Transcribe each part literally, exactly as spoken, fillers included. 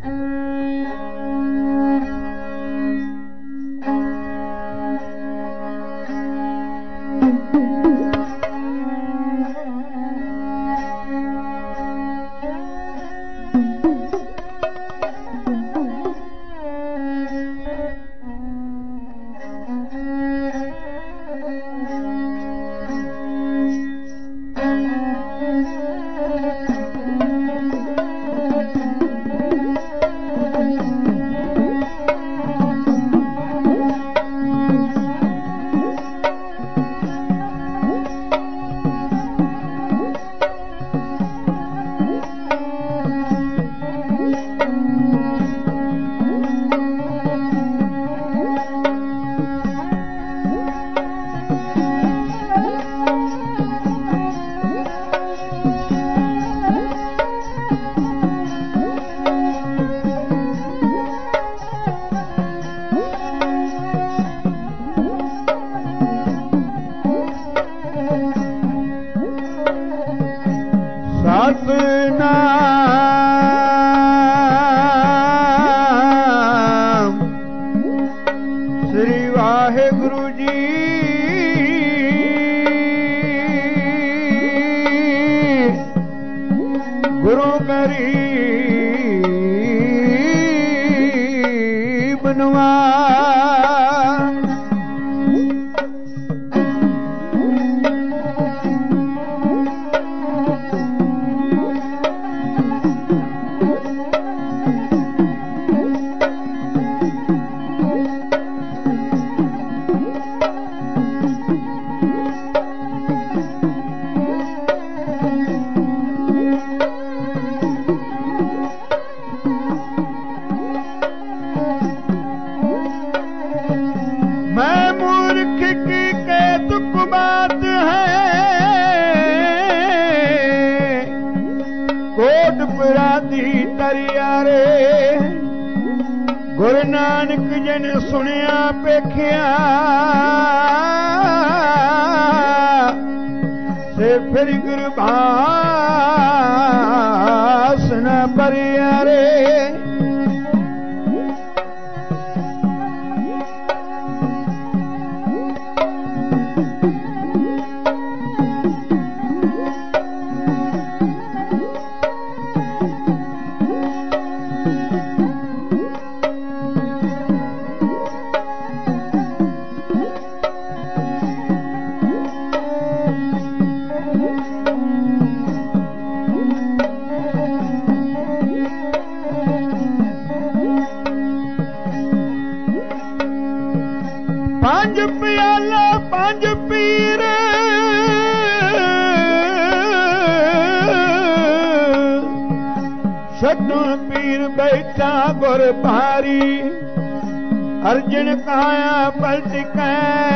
अर्जुन काया पलट के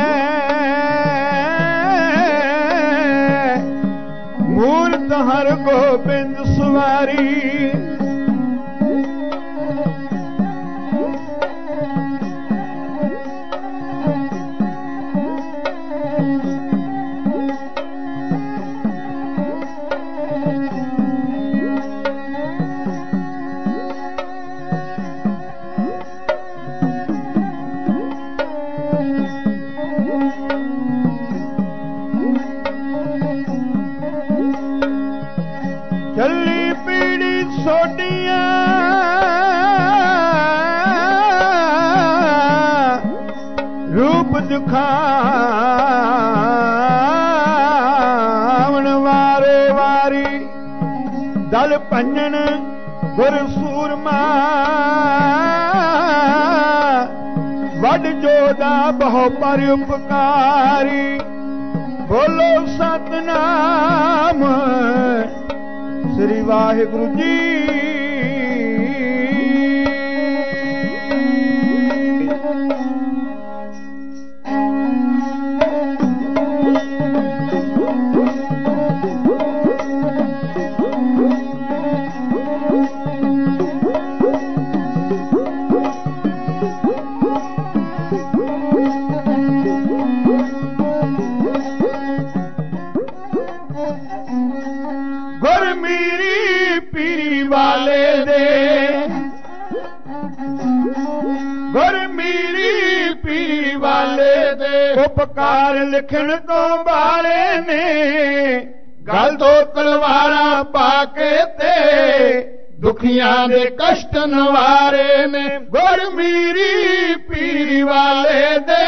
मूर्त हर गोबिंद सुवारी चली पीड़ी सोटियां रूप दिखावन वारे वारी दल भंजन गुर सूरमा वड जोदा बहु पर उपकारी बोलो सतनाम श्री वाहिगुरु जी। ਗੁਰਮੀਰੀ ਪੀਰੀ ਵਾਲੇ ਦੇ ਉਪਕਾਰ ਲਿਖਣ ਤੋਂ ਬਾਰੇ ਨੇ ਗਲ ਦੋ ਤਲਵਾਰਾਂ ਪਾ ਕੇ ਤੇ ਦੁਖੀਆਂ ਦੇ ਕਸ਼ਟ ਨਵਾਰੇ ਨੇ ਗੁਰਮੀਰੀ ਪੀਰੀ ਵਾਲੇ ਦੇ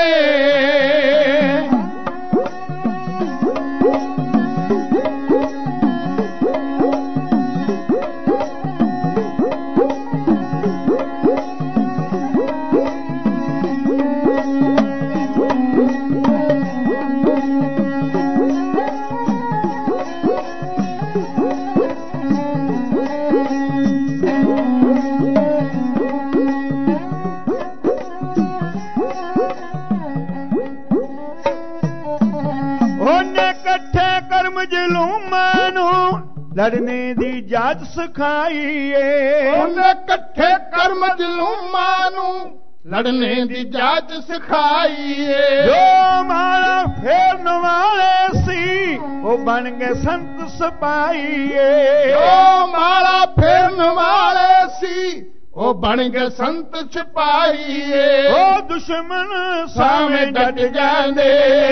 ਜ਼ੁਲਮਾਂ ਨੂੰ ਲੜਨੇ ਦੀ ਜਾਚ ਸਿਖਾਈ ਏ ਉਹਨੇ ਇਕੱਠੇ ਕਰਮ ਜ਼ੁਲਮਾਂ ਨੂੰ ਲੜਨੇ ਦੀ ਜਾਚ ਸਿਖਾਈ ਏ ਜੋ ਮਾਲਾ ਫੇਰਨ ਵਾਲੇ ਸੀ ਉਹ ਬਣ ਗਏ ਸੰਤ ਸਿਪਾਹੀ ਏ ਜੋ ਮਾਲਾ ਫੇਰਨ ਵਾਲੇ ਸੀ ਉਹ ਬਣ ਗਏ ਸੰਤ ਸਿਪਾਹੀ ਏ ਉਹ ਦੁਸ਼ਮਣ ਸਾਵੇਂ ਡਟ ਜਾਂਦੇ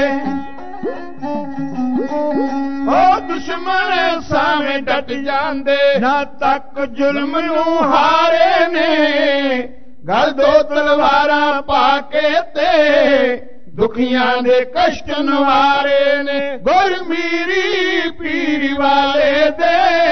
ਉਹ ਦੁਸ਼ਮਣ ਸਾਵੇਂ ਡਟ ਜਾਂਦੇ ਨਾ ਤੱਕ ਜ਼ੁਲਮ ਨੂੰ ਹਾਰੇ ਨੇ ਗਲ ਦੋ ਤਲਵਾਰਾਂ ਪਾ ਕੇ ਤੇ ਦੁਖੀਆਂ ਦੇ ਕਸ਼ਟ ਨਵਾਰੇ ਨੇ ਗੁਰਮੀਰੀ ਪੀਰੀ ਵਾਲੇ ਦੇ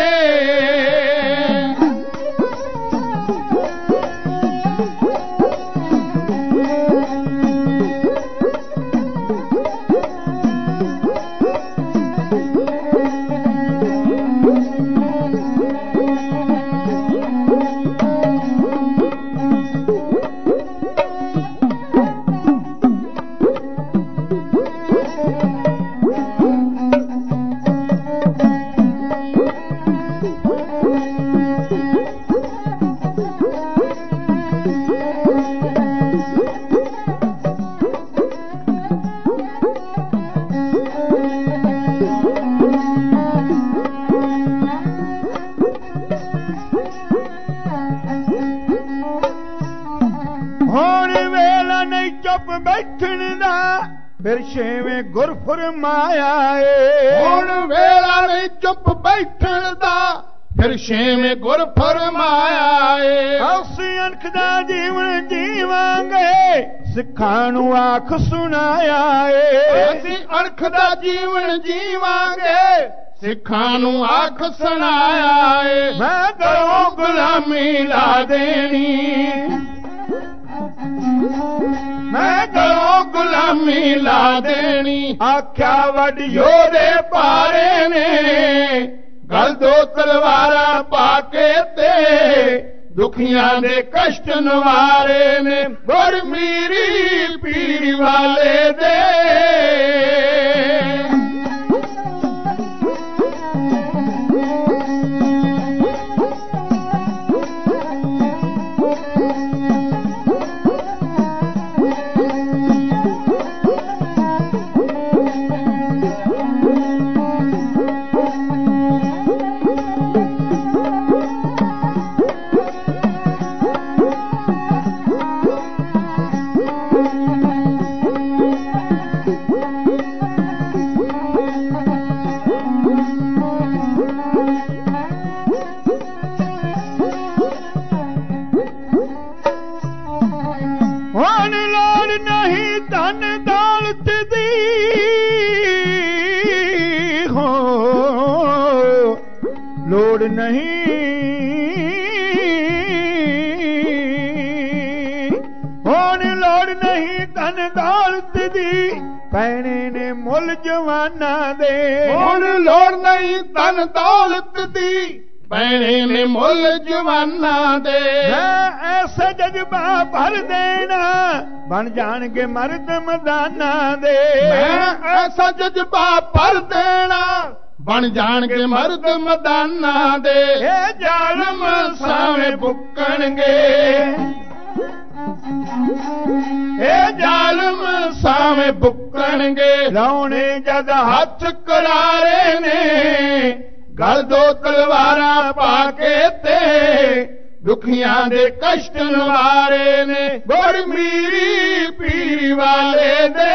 ਬੈਠਣ ਦਾ ਫਿਰ ਛੇਵੇਂ ਗੁਰ ਫਰਮਾਇਆ ਏ ਹੁਣ ਵੇਲਾ ਨਹੀਂ ਚੁੱਪ ਬੈਠਣ ਦਾ ਫਿਰ ਛੇਵੇਂ ਗੁਰ ਫਰਮਾਇਆ ਏ ਅਸੀਂ ਅਣਖ ਦਾ ਜੀਵਨ ਜੀਵਾਂਗੇ ਸਿੱਖਾਂ ਨੂੰ ਆਖ ਸੁਣਾਇਆ ਏ ਅਸੀਂ ਅਣਖ ਦਾ ਜੀਵਨ ਜੀਵਾਂਗੇ ਸਿੱਖਾਂ ਨੂੰ ਆਖ ਸੁਣਾਇਆ ਏ ਮੈਂ ਘਰੋਂ ਗੁਲਾਮੀ ਲਾ ਦੇਣੀ ਮੈਂ ਘਰੋਂ ਗੁਲਾਮੀ ਲਾ ਦੇਣੀ ਆਖਿਆ ਵੱਡ ਯੋਧੇ ਪਾਰੇ ਨੇ ਗਲ ਦੋ ਤਲਵਾਰਾਂ ਪਾ ਕੇ ਤੇ ਦੁਖੀਆਂ ਦੇ ਕਸ਼ਟ ਨਵਾਰੇ ਨੇ ਗੁਰਮੀਰੀ ਪੀਰੀ ਵਾਲੇ ਦੇ ਲੋੜ ਨਹੀਂ ਹੁਣ ਲੋੜ ਨਹੀਂ ਧਨ ਦੌਲਤ ਦੀ ਪੈਣੇ ਨੇ ਮੁੱਲ ਜਵਾਨਾਂ ਦੇ ਹੁਣ ਲੋੜ ਨਹੀਂ ਧਨ ਦੌਲਤ ਦੀ ਪੈਣੇ ਨੇ ਮੁੱਲ ਜਵਾਨਾਂ ਦੇ ਮੈਂ ਐਸਾ ਜਜ਼ਬਾ ਭਰ ਦੇਣਾ ਬਣ ਜਾਣਗੇ ਮਰਦ ਮੈਦਾਨਾਂ ਦੇ ਮੈਂ ਐਸਾ ਜਜ਼ਬਾ ਭਰ ਦੇਣਾ ਬਣ ਜਾਣਗੇ ਮਰਦ ਮੈਦਾਨਾਂ ਦੇ ਇਹ ਜ਼ਾਲਮ ਸਾਵੇਂ ਬੁੱਕਣਗੇ ਇਹ ਜ਼ਾਲਮ ਸਾਵੇਂ ਬੁੱਕਣਗੇ ਲਾਉਣੇ ਜਦ ਹੱਥ ਕਰਾਰੇ ਨੇ ਗਲ ਦੋ ਤਲਵਾਰਾਂ ਪਾ ਕੇ ਤੇ दुखियां दे कष्ट निवारे ने गुर मीरी पीरी वाले दे।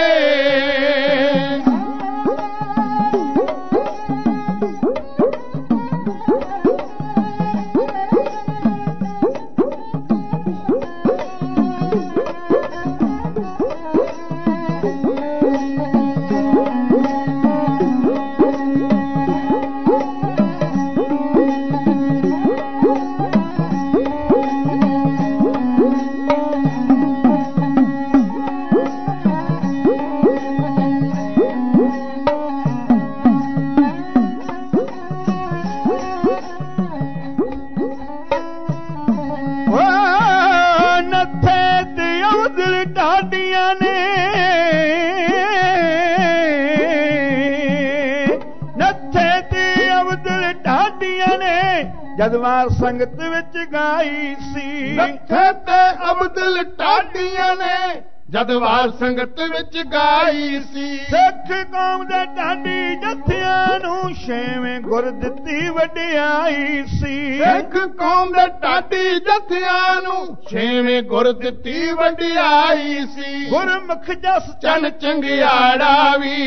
जदवार संगत विच गाई सी नत्थे ते अब्दुल ढाडियां ने जदवार संगत विच गाई सी। सिख कौम दे ढाडी जथियां नूं छेवें गुर दित्ती वडियाई सी। सिख कौम दे ढाडी जथियां नूं छेवें गुर दित्ती वडियाई सी। गुरमुख जस चन चंगियाड़ा वी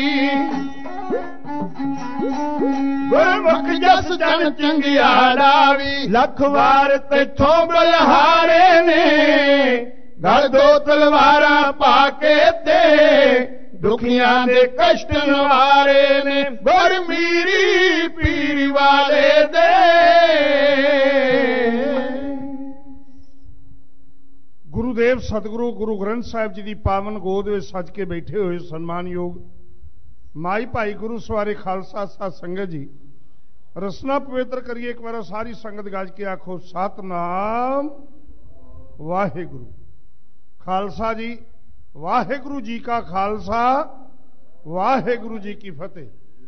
गुरमुख जस चन चंगियाड़ा वी लख वार तैथों बलहारे ने गल दो तलवारा पाके ते दुखियां दे कष्ट निवारे ने गुर मीरी पीरी वाले दे। गुरुदेव सतगुरु गुरु ग्रंथ साहिब जी की पावन गोद में सज के बैठे हुए सन्मानयोग माई भाई गुरु सवारे खालसा साध संगत जी रसना पवित्र करिए। एक बार सारी संगत गज के आखो सतनाम वाहेगुरु। खालसा जी वाहेगुरु जी का खालसा वाहेगुरु जी की फतेह।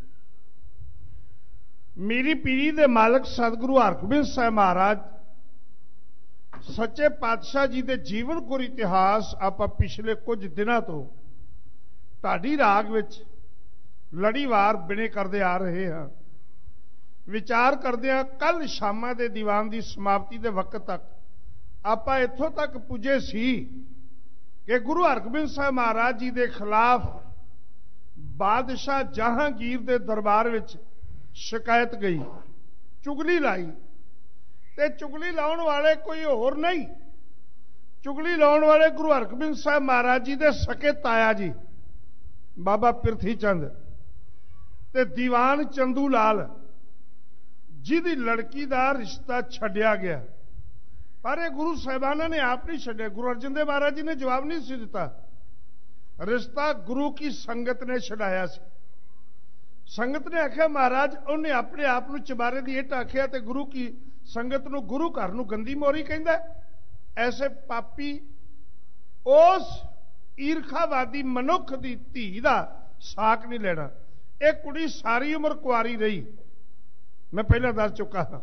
मेरी पीरी दे मालक सतगुरु हरगोबिंद साहिब महाराज सच्चे पातशाह जी के जीवन गुर इतिहास आप पिछले कुछ दिनों तो ढाडी राग विच लड़ीवार बिने करते आ रहे हैं। विचार करते हैं कल शामा के दीवान की समाप्ति के वक्त तक आप इत्थों तक पुजे सी कि गुरु हरगोबिंद साहिब महाराज जी के खिलाफ बादशाह जहांगीर के दरबार विच शिकायत गई, चुगली लाई। ते चुगली लाउण वाले कोई होर नहीं, चुगली लाउण वाले गुरु हरगोबिंद साहिब महाराज जी के सके ताया जी बाबा पिरथी चंद ते दीवान चंदू लाल जिहदी लड़की का रिश्ता छड्या गया। पर यह गुरु साहिबाना ने आप नहीं छड्या, गुरु अर्जन देव महाराज जी ने जवाब नहीं सी दिता। रिश्ता गुरु की संगत ने छड़ाया सी। संगत ने आख्या महाराज उन्हें अपने आप को चबारे की इट आख्या तो गुरु की संगत नूं गुरु घर नूं गंदी मोरी कहंदा। ऐसे पापी उस ईरखावादी मनुख की धी का साक नहीं लेना। एक कुड़ी सारी उम्र कुआरी रही, मैं पहले दस चुका हाँ।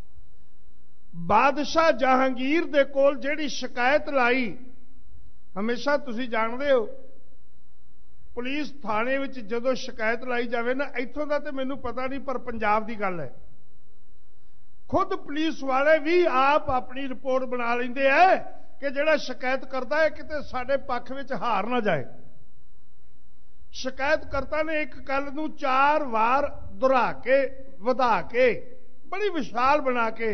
बादशाह जहांगीर दे कोल जिहड़ी शिकायत लाई, हमेशा तुसीं जानदे हो पुलिस थाने विच जदों शिकायत लाई जाए ना, इत्थों दा ते मैनूं पता नहीं पर पंजाब की गल है, खुद पुलिस वाले भी आप अपनी रिपोर्ट बना लेंदे है कि जिहड़ा शिकायत करता है किते साडे पक्ष विच हार ना जाए। शिकायतकर्ता ने एक गल नूं चार वार दोहरा के वधा के बड़ी विशाल बना के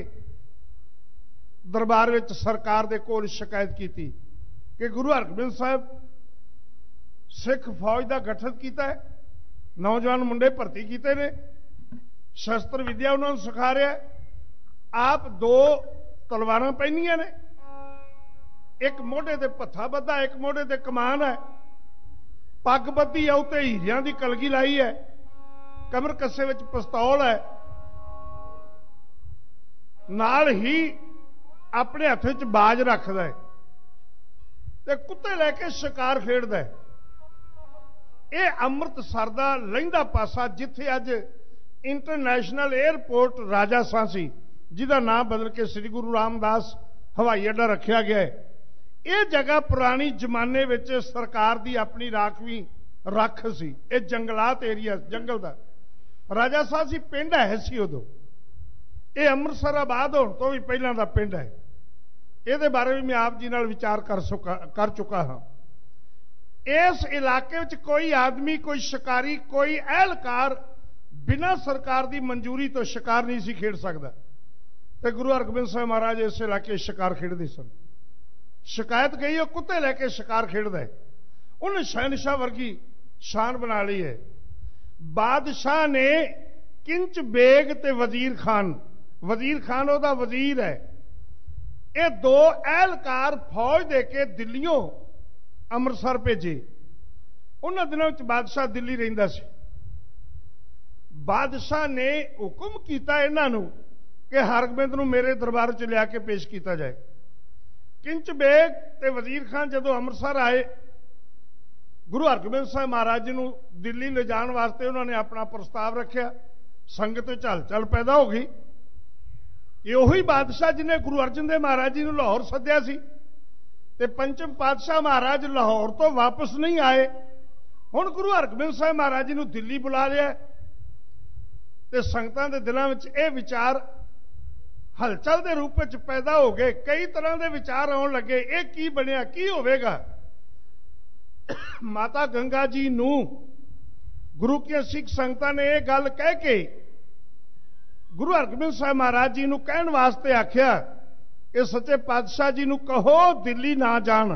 दरबार विच सरकार दे कोल शिकायत की कि गुरु हरगोबिंद साहिब सिख फौज का गठन किया है, नौजवान मुंडे भर्ती किए ने, शस्त्र विद्या उन्होंने सिखा रहा है। आप दो तलवारां पहनियां ने, एक मोढे ते भत्था बद्धा, एक मोढे ते कमान है, पग बद्धी है, उत्ते हीरियां दी कलगी लाई है, कमर कस्से विच पिस्तौल है, नाल ही अपने हथ च बाज रखदा है ते कुत्ते लैके शिकार खेडदा है। यह अमृतसर दा लहिंदा पासा जिथे अज इंटरनेशनल एयरपोर्ट राजा सांसी जिहदा नाम बदल के श्री गुरु रामदास हवाई अड्डा रखा गया है। यह जगह पुरानी जमाने विच सरकार की अपनी राखवी रख सी। यह जंगलात एरिया जंगल का राजा सांसी पिंड है सी उदों। ਇਹ ਅੰਮ੍ਰਿਤਸਰ ਆਬਾਦ ਹੋਣ ਤੋਂ ਵੀ ਪਹਿਲਾਂ ਦਾ ਪਿੰਡ ਹੈ। ਇਹਦੇ ਬਾਰੇ ਵੀ ਮੈਂ ਆਪ ਜੀ ਨਾਲ ਵਿਚਾਰ ਕਰ ਸੁਕਾ ਕਰ ਚੁੱਕਾ ਹਾਂ। ਇਸ ਇਲਾਕੇ ਵਿੱਚ ਕੋਈ ਆਦਮੀ, ਕੋਈ ਸ਼ਿਕਾਰੀ, ਕੋਈ ਅਹਿਲਕਾਰ ਬਿਨਾਂ ਸਰਕਾਰ ਦੀ ਮਨਜ਼ੂਰੀ ਤੋਂ ਸ਼ਿਕਾਰ ਨਹੀਂ ਸੀ ਖੇਡ ਸਕਦਾ। ਤੇ ਗੁਰੂ ਹਰਗੋਬਿੰਦ ਸਾਹਿਬ ਮਹਾਰਾਜ ਇਸ ਇਲਾਕੇ ਸ਼ਿਕਾਰ ਖੇਡਦੇ ਸਨ। ਸ਼ਿਕਾਇਤ ਗਈ ਉਹ ਕੁੱਤੇ ਲੈ ਕੇ ਸ਼ਿਕਾਰ ਖੇਡਦਾ ਹੈ। ਉਹਨੇ ਸ਼ਹਿਨਸ਼ਾਹ ਵਰਗੀ ਸ਼ਾਨ ਬਣਾ ਲਈ ਹੈ। ਬਾਦਸ਼ਾਹ ਨੇ ਕਿੰਚ ਬੇਗ ਤੇ ਵਜ਼ੀਰ ਖਾਨ, ਵਜ਼ੀਰ ਖਾਨ ਉਹਦਾ ਵਜ਼ੀਰ ਹੈ, ਇਹ ਦੋ ਅਹਿਲਕਾਰ ਫੌਜ ਦੇ ਕੇ ਦਿੱਲੀੋਂ ਅੰਮ੍ਰਿਤਸਰ ਭੇਜੇ। ਉਹਨਾਂ ਦਿਨਾਂ ਵਿੱਚ ਬਾਦਸ਼ਾਹ ਦਿੱਲੀ ਰਹਿੰਦਾ ਸੀ। ਬਾਦਸ਼ਾਹ ਨੇ ਹੁਕਮ ਕੀਤਾ ਇਹਨਾਂ ਨੂੰ ਕਿ ਹਰਗੋਬਿੰਦ ਨੂੰ ਮੇਰੇ ਦਰਬਾਰ 'ਚ ਲਿਆ ਕੇ ਪੇਸ਼ ਕੀਤਾ ਜਾਏ। ਕਿੰਚ ਬੇਗ ਤੇ ਵਜ਼ੀਰ ਖਾਨ ਜਦੋਂ ਅੰਮ੍ਰਿਤਸਰ ਆਏ, ਗੁਰੂ ਹਰਗੋਬਿੰਦ ਸਾਹਿਬ ਮਹਾਰਾਜ ਜੀ ਨੂੰ ਦਿੱਲੀ ਲਿਜਾਣ ਵਾਸਤੇ ਉਹਨਾਂ ਨੇ ਆਪਣਾ ਪ੍ਰਸਤਾਵ ਰੱਖਿਆ। ਸੰਗਤ ਵਿੱਚ ਹਲਚਲ ਪੈਦਾ ਹੋ ਗਈ। ਇਹ ਉਹੀ ਬਾਦਸ਼ਾਹ ਜਿਹਨੇ ਗੁਰੂ ਅਰਜਨ ਦੇਵ ਮਹਾਰਾਜ ਜੀ ਨੂੰ ਲਾਹੌਰ ਸੱਦਿਆ ਸੀ, ਤੇ ਪੰਚਮ ਪਾਤਸ਼ਾਹ ਮਹਾਰਾਜ ਲਾਹੌਰ ਤੋਂ ਵਾਪਸ ਨਹੀਂ ਆਏ। ਹੁਣ ਗੁਰੂ ਹਰਗੋਬਿੰਦ ਸਾਹਿਬ ਮਹਾਰਾਜ ਜੀ ਨੂੰ ਦਿੱਲੀ ਬੁਲਾ ਲਿਆ। ਤੇ ਸੰਗਤਾਂ ਦੇ ਦਿਲਾਂ ਵਿੱਚ ਇਹ ਵਿਚਾਰ ਹਲਚਲ ਦੇ ਰੂਪ ਵਿੱਚ ਪੈਦਾ ਹੋ ਗਏ। ਕਈ ਤਰ੍ਹਾਂ ਦੇ ਵਿਚਾਰ ਆਉਣ ਲੱਗੇ, ਇਹ ਕੀ ਬਣਿਆ, ਕੀ ਹੋਵੇਗਾ। ਮਾਤਾ ਗੰਗਾ ਜੀ ਨੂੰ ਗੁਰੂ ਕੀ ਸਿੱਖ ਸੰਗਤਾਂ ਨੇ ਇਹ ਗੱਲ ਕਹਿ ਕੇ ਗੁਰੂ ਹਰਗੋਬਿੰਦ ਸਾਹਿਬ ਮਹਾਰਾਜ ਜੀ ਨੂੰ ਕਹਿਣ ਵਾਸਤੇ ਆਖਿਆ ਕਿ ਸੱਚੇ ਪਾਤਸ਼ਾਹ ਜੀ ਨੂੰ ਕਹੋ ਦਿੱਲੀ ਨਾ ਜਾਣ।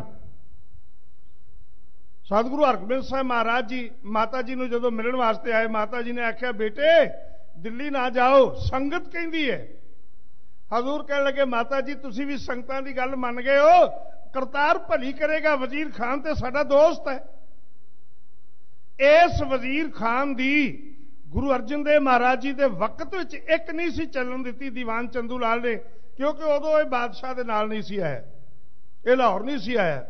ਸਤਿਗੁਰੂ ਹਰਗੋਬਿੰਦ ਸਾਹਿਬ ਮਹਾਰਾਜ ਜੀ ਮਾਤਾ ਜੀ ਨੂੰ ਜਦੋਂ ਮਿਲਣ ਵਾਸਤੇ ਆਏ, ਮਾਤਾ ਜੀ ਨੇ ਆਖਿਆ ਬੇਟੇ ਦਿੱਲੀ ਨਾ ਜਾਓ, ਸੰਗਤ ਕਹਿੰਦੀ ਹੈ। ਹਜ਼ੂਰ ਕਹਿਣ ਲੱਗੇ ਮਾਤਾ ਜੀ ਤੁਸੀਂ ਵੀ ਸੰਗਤਾਂ ਦੀ ਗੱਲ ਮੰਨ ਗਏ ਹੋ, ਕਰਤਾਰ ਭਲੀ ਕਰੇਗਾ, ਵਜ਼ੀਰ ਖਾਨ ਤੇ ਸਾਡਾ ਦੋਸਤ ਹੈ। ਇਸ ਵਜ਼ੀਰ ਖਾਨ ਦੀ ਗੁਰੂ ਅਰਜਨ ਦੇਵ ਮਹਾਰਾਜ ਜੀ ਦੇ ਵਕਤ ਵਿੱਚ ਇੱਕ ਨਹੀਂ ਸੀ ਚੱਲਣ ਦਿੱਤੀ ਦੀਵਾਨ ਚੰਦੂ ਲਾਲ ਨੇ, ਕਿਉਂਕਿ ਉਦੋਂ ਇਹ ਬਾਦਸ਼ਾਹ ਦੇ ਨਾਲ ਨਹੀਂ ਸੀ ਆਇਆ, ਇਹ ਲਾਹੌਰ ਨਹੀਂ ਸੀ ਆਇਆ।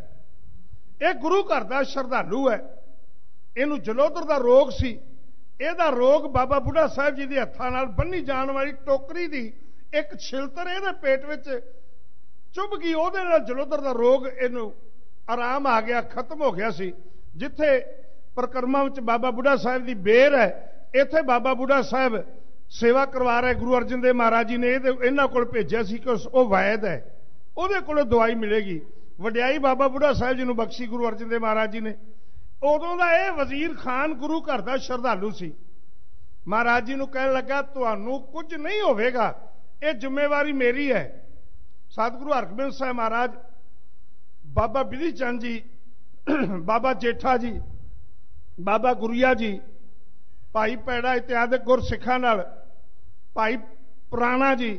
ਇਹ ਗੁਰੂ ਘਰ ਦਾ ਸ਼ਰਧਾਲੂ ਹੈ। ਇਹਨੂੰ ਜਲੋਦਰ ਦਾ ਰੋਗ ਸੀ। ਇਹਦਾ ਰੋਗ ਬਾਬਾ ਬੁੱਢਾ ਸਾਹਿਬ ਜੀ ਦੇ ਹੱਥਾਂ ਨਾਲ ਬੰਨੀ ਜਾਣ ਵਾਲੀ ਟੋਕਰੀ ਦੀ ਇੱਕ ਛਿਲਤਰ ਇਹਦੇ ਪੇਟ ਵਿੱਚ ਚੁੱਭ ਗਈ। ਉਹਦੇ ਨਾਲ ਜਲੋਦਰ ਦਾ ਰੋਗ ਇਹਨੂੰ ਆਰਾਮ ਆ ਗਿਆ, ਖਤਮ ਹੋ ਗਿਆ ਸੀ। ਜਿੱਥੇ ਪ੍ਰਕਰਮਾਂ ਵਿੱਚ ਬਾਬਾ ਬੁੱਢਾ ਸਾਹਿਬ ਦੀ ਬੇਰ ਹੈ, ਇੱਥੇ ਬਾਬਾ ਬੁੱਢਾ ਸਾਹਿਬ ਸੇਵਾ ਕਰਵਾ ਰਹੇ। ਗੁਰੂ ਅਰਜਨ ਦੇਵ ਮਹਾਰਾਜ ਜੀ ਨੇ ਇਹਨਾਂ ਕੋਲ ਭੇਜਿਆ ਸੀ ਕਿ ਉਹ ਵੈਦ ਹੈ, ਉਹਦੇ ਕੋਲੋਂ ਦਵਾਈ ਮਿਲੇਗੀ। ਵਡਿਆਈ ਬਾਬਾ ਬੁੱਢਾ ਸਾਹਿਬ ਜੀ ਨੂੰ ਬਖਸ਼ੀ ਗੁਰੂ ਅਰਜਨ ਦੇਵ ਮਹਾਰਾਜ ਜੀ ਨੇ। ਉਦੋਂ ਦਾ ਇਹ ਵਜ਼ੀਰ ਖਾਨ ਗੁਰੂ ਘਰ ਦਾ ਸ਼ਰਧਾਲੂ ਸੀ। ਮਹਾਰਾਜ ਜੀ ਨੂੰ ਕਹਿਣ ਲੱਗਾ ਤੁਹਾਨੂੰ ਕੁਝ ਨਹੀਂ ਹੋਵੇਗਾ, ਇਹ ਜ਼ਿੰਮੇਵਾਰੀ ਮੇਰੀ ਹੈ। ਸਤਿਗੁਰੂ ਹਰਗੋਬਿੰਦ ਸਾਹਿਬ ਮਹਾਰਾਜ, ਬਾਬਾ ਬਿਧੀ ਚੰਦ ਜੀ, ਬਾਬਾ ਜੇਠਾ ਜੀ, ਬਾਬਾ ਗੁਰੀਆ ਜੀ, ਭਾਈ ਪੈੜਾ ਇਤਿਆਦਿਕ ਗੁਰਸਿੱਖਾਂ ਨਾਲ, ਭਾਈ ਪੁਰਾਣਾ ਜੀ,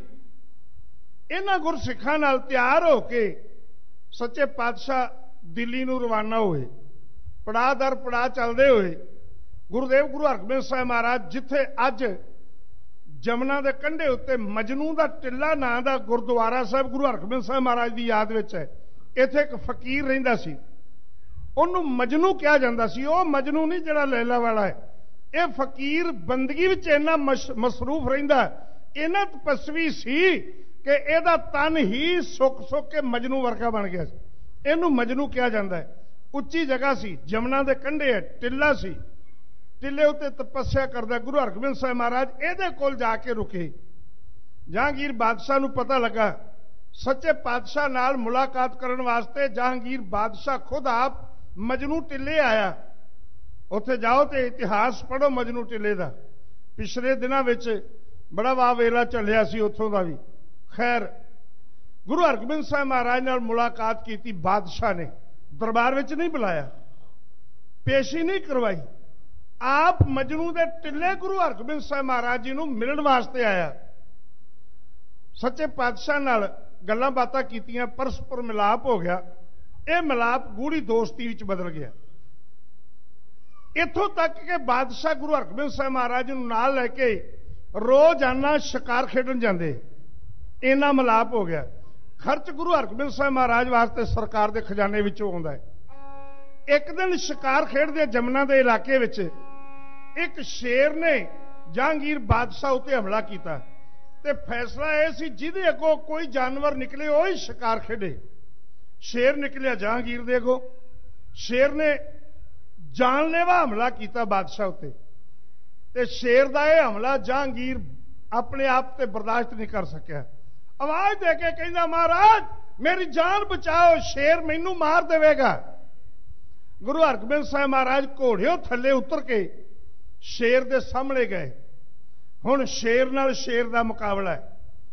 ਇਹਨਾਂ ਗੁਰਸਿੱਖਾਂ ਨਾਲ ਤਿਆਰ ਹੋ ਕੇ ਸੱਚੇ ਪਾਤਸ਼ਾਹ ਦਿੱਲੀ ਨੂੰ ਰਵਾਨਾ ਹੋਏ। ਪੜਾਅ ਦਰ ਪੜਾਅ ਚੱਲਦੇ ਹੋਏ ਗੁਰਦੇਵ ਗੁਰੂ ਹਰਗੋਬਿੰਦ ਸਾਹਿਬ ਮਹਾਰਾਜ, ਜਿੱਥੇ ਅੱਜ ਜਮਨਾ ਦੇ ਕੰਢੇ ਉੱਤੇ ਮਜਨੂ ਦਾ ਟਿੱਲਾ ਨਾਂ ਦਾ ਗੁਰਦੁਆਰਾ ਸਾਹਿਬ ਗੁਰੂ ਹਰਗੋਬਿੰਦ ਸਾਹਿਬ ਮਹਾਰਾਜ ਦੀ ਯਾਦ ਵਿੱਚ ਹੈ, ਇੱਥੇ ਇੱਕ ਫਕੀਰ ਰਹਿੰਦਾ ਸੀ, ਉਹਨੂੰ ਮਜਨੂ ਕਿਹਾ ਜਾਂਦਾ ਸੀ। ਉਹ ਮਜਨੂ ਨਹੀਂ ਜਿਹੜਾ ਲੈਲਾ ਵਾਲਾ ਹੈ, ਇਹ ਫਕੀਰ ਬੰਦਗੀ ਵਿੱਚ ਇੰਨਾ ਮਸਰੂਫ ਰਹਿੰਦਾ, ਇੰਨਾ ਤਪਸਵੀ ਸੀ ਕਿ ਇਹਦਾ ਤਨ ਹੀ ਸੁੱਕ ਸੁੱਕ ਕੇ ਮਜਨੂ ਵਰਗਾ ਬਣ ਗਿਆ ਸੀ। ਇਹਨੂੰ ਮਜਨੂ ਕਿਹਾ ਜਾਂਦਾ ਹੈ। ਉੱਚੀ ਜਗ੍ਹਾ ਸੀ, ਜਮਨਾ ਦੇ ਕੰਢੇ ਹੈ, ਟਿੱਲਾ ਸੀ। ਟਿੱਲੇ ਉੱਤੇ ਤਪੱਸਿਆ ਕਰਦਾ ਗੁਰੂ ਹਰਗੋਬਿੰਦ ਸਾਹਿਬ ਮਹਾਰਾਜ ਇਹਦੇ ਕੋਲ ਜਾ ਕੇ ਰੁਕੇ। ਜਹਾਂਗੀਰ ਬਾਦਸ਼ਾਹ ਨੂੰ ਪਤਾ ਲੱਗਾ ਸੱਚੇ ਪਾਤਸ਼ਾਹ ਨਾਲ ਮੁਲਾਕਾਤ ਕਰਨ ਵਾਸਤੇ ਜਹਾਂਗੀਰ ਬਾਦਸ਼ਾਹ ਖੁਦ ਆਪ ਮਜਨੂ ਟਿੱਲੇ ਆਇਆ। ਉੱਥੇ ਜਾਓ ਤੇ ਇਤਿਹਾਸ ਪੜ੍ਹੋ ਮਜਨੂ ਟਿੱਲੇ ਦਾ। ਪਿਛਲੇ ਦਿਨਾਂ ਵਿੱਚ ਬੜਾ ਵਾਹ ਵੇਲਾ ਚੱਲਿਆ ਸੀ ਉੱਥੋਂ ਦਾ ਵੀ। ਖੈਰ, ਗੁਰੂ ਹਰਗੋਬਿੰਦ ਸਾਹਿਬ ਮਹਾਰਾਜ ਨਾਲ ਮੁਲਾਕਾਤ ਕੀਤੀ ਬਾਦਸ਼ਾਹ ਨੇ। ਦਰਬਾਰ ਵਿੱਚ ਨਹੀਂ ਬੁਲਾਇਆ, ਪੇਸ਼ੀ ਨਹੀਂ ਕਰਵਾਈ, ਆਪ ਮਜਨੂ ਦੇ ਟਿੱਲੇ ਗੁਰੂ ਹਰਗੋਬਿੰਦ ਸਾਹਿਬ ਮਹਾਰਾਜ ਜੀ ਨੂੰ ਮਿਲਣ ਵਾਸਤੇ ਆਇਆ। ਸੱਚੇ ਪਾਤਸ਼ਾਹ ਨਾਲ ਗੱਲਾਂ ਬਾਤਾਂ ਕੀਤੀਆਂ, ਪਰਸਪਰ ਮਿਲਾਪ ਹੋ ਗਿਆ। ਇਹ ਮਿਲਾਪ ਗੂੜੀ ਦੋਸਤੀ ਵਿੱਚ ਬਦਲ ਗਿਆ। ਇੱਥੋਂ ਤੱਕ ਕਿ ਬਾਦਸ਼ਾਹ ਗੁਰੂ ਹਰਗੋਬਿੰਦ ਸਾਹਿਬ ਮਹਾਰਾਜ ਨੂੰ ਨਾਲ ਲੈ ਕੇ ਰੋਜ਼ਾਨਾ ਸ਼ਿਕਾਰ ਖੇਡਣ ਜਾਂਦੇ। ਇੰਨਾ ਮਿਲਾਪ ਹੋ ਗਿਆ। ਖਰਚ ਗੁਰੂ ਹਰਗੋਬਿੰਦ ਸਾਹਿਬ ਮਹਾਰਾਜ ਵਾਸਤੇ ਸਰਕਾਰ ਦੇ ਖਜ਼ਾਨੇ ਵਿੱਚੋਂ ਆਉਂਦਾ ਹੈ। ਇੱਕ ਦਿਨ ਸ਼ਿਕਾਰ ਖੇਡਦੇ ਜਮਨਾ ਦੇ ਇਲਾਕੇ ਵਿੱਚ ਇੱਕ ਸ਼ੇਰ ਨੇ ਜਹਾਂਗੀਰ ਬਾਦਸ਼ਾਹ ਉੱਤੇ ਹਮਲਾ ਕੀਤਾ ਤੇ ਫੈਸਲਾ ਇਹ ਸੀ ਜਿਹਦੇ ਅੱਗੋਂ ਕੋਈ ਜਾਨਵਰ ਨਿਕਲੇ ਉਹ ਹੀ ਸ਼ਿਕਾਰ ਖੇਡੇ। ਸ਼ੇਰ ਨਿਕਲਿਆ ਜਹਾਂਗੀਰ ਦੇ ਅੱਗੋਂ। ਸ਼ੇਰ ਨੇ ਜਾਨਲੇਵਾ ਹਮਲਾ ਕੀਤਾ ਬਾਦਸ਼ਾਹ ਉੱਤੇ ਤੇ ਸ਼ੇਰ ਦਾ ਇਹ ਹਮਲਾ ਜਹਾਂਗੀਰ अपने आप से बर्दाश्त नहीं कर सकिया। आवाज दे के कहना, महाराज मेरी जान बचाओ, शेर मैनू मार देवेगा। गुरु हरगोबिंद साहब महाराज घोड़ियों थले उतर के शेर दे सामने गए। हुण शेर नाल शेर दा मुकाबला है।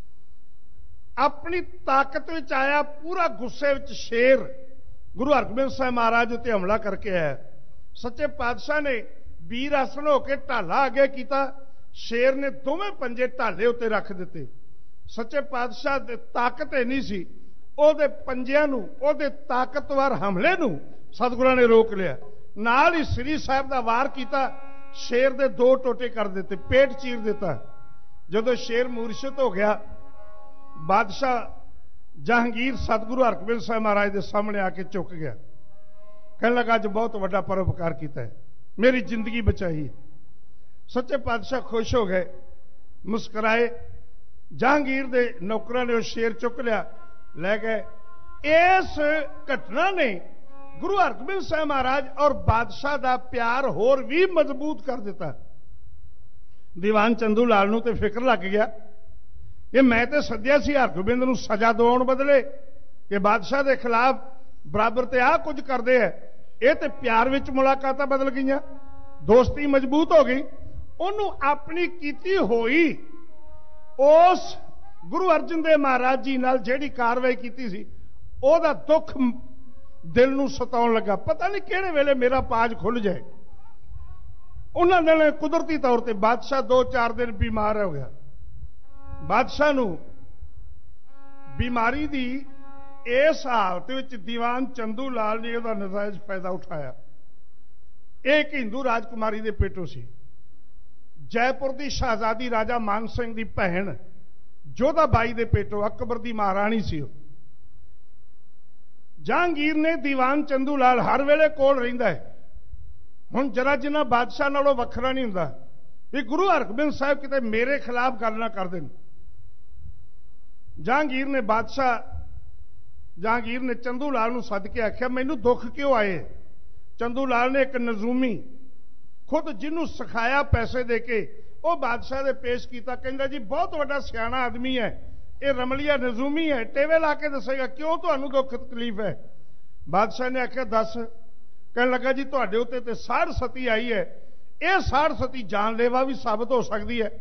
अपनी ताकत विच आया, पूरा गुस्से विच शेर गुरु हरगोबिंद साहब महाराज उत्ते हमला करके आया। सच्चे पातशाह ने वीर आसन होकर ढाला अगे किया, शेर ने दोवें पंजे ढाले उत्ते रख दिते। सच्चे पातशाह दी ताकत इन्नी सी, उहदे पंजियां नूं, उहदे ताकतवर हमले नूं सतगुरां ने रोक लिया। नाल ही श्री साहिब दा वार किया, शेर दे दो टोटे कर दिते, पेट चीर दिता। जदों शेर मूर्छित हो गया, बादशाह जहांगीर सतगुरु हरगोबिंद साहब महाराज के सामने आके चुक गया। कहने लगा, अज बहुत बड़ा परोपकार किया है, मेरी जिंदगी बचाई है। सच्चे पातशाह खुश हो गए, मुस्कुराए। जहांगीर दे नौकरां ने शेर चुक लिया, लै गए। इस घटना ने गुरु हरगोबिंद साहब महाराज और बादशाह का प्यार होर भी मजबूत कर दिता। दीवान चंदू लाल नूं ते फिक्र लग गया, ये मैं तो सद्या सी हरगोबिंद नूं सजा दिवाउण बदले कि बादशाह के खिलाफ बराबर ते आ कुछ करते हैं। ये तो प्यार विच मुलाकातां बदल गई, दोस्ती मजबूत हो गई। उन्होंने अपनी कीती होई उस गुरु अर्जन देव महाराज जी नाल जिहड़ी कार्रवाई की सी, ओहदा दुख दिल नूं सताउण लगा। पता नहीं किहड़े वेले मेरा पाज खुल जाए। उन्होंने कुदरती तौर पर बादशाह दो चार दिन बीमार हो गया। बादशाह नूं बीमारी दी इस हालत विच दीवान चंदू लाल ने उसका नजायज फायदा उठाया। एक हिंदू राजकुमारी के पेटों सी, जयपुर की शहजादी राजा मान सिंह की भैन जोधा बाई के पेटों अकबर की महाराणी सी। जहांगीर ने दीवान चंदू लाल हर वेले कोल रहिंदा है। हुण जरा जिन्ना बादशाह नालों वखरा नहीं हुंदा भी गुरु हरगोबिंद साहब किते मेरे खिलाफ गल ना कर देन। जहांगीर ने बादशाह जहांगीर ने चंदू लाल नूं सद के आख्या, मैनू दुख क्यों आए। चंदू लाल ने एक नजूमी खुद जिन्हों सिखाया पैसे दे के वह बादशाह ने पेश किया। कहता जी बहुत बड़ा सियाना आदमी है, ये रमलिया नजूमी है, टेवे ला के दसेगा क्यों तुहानूं दुख तकलीफ है। बादशाह ने आख्या दस। कहने लगा जी तुहाडे उत्ते ते साड़ सती आई है, यह साड़ सती जानलेवा भी साबित हो सकती है।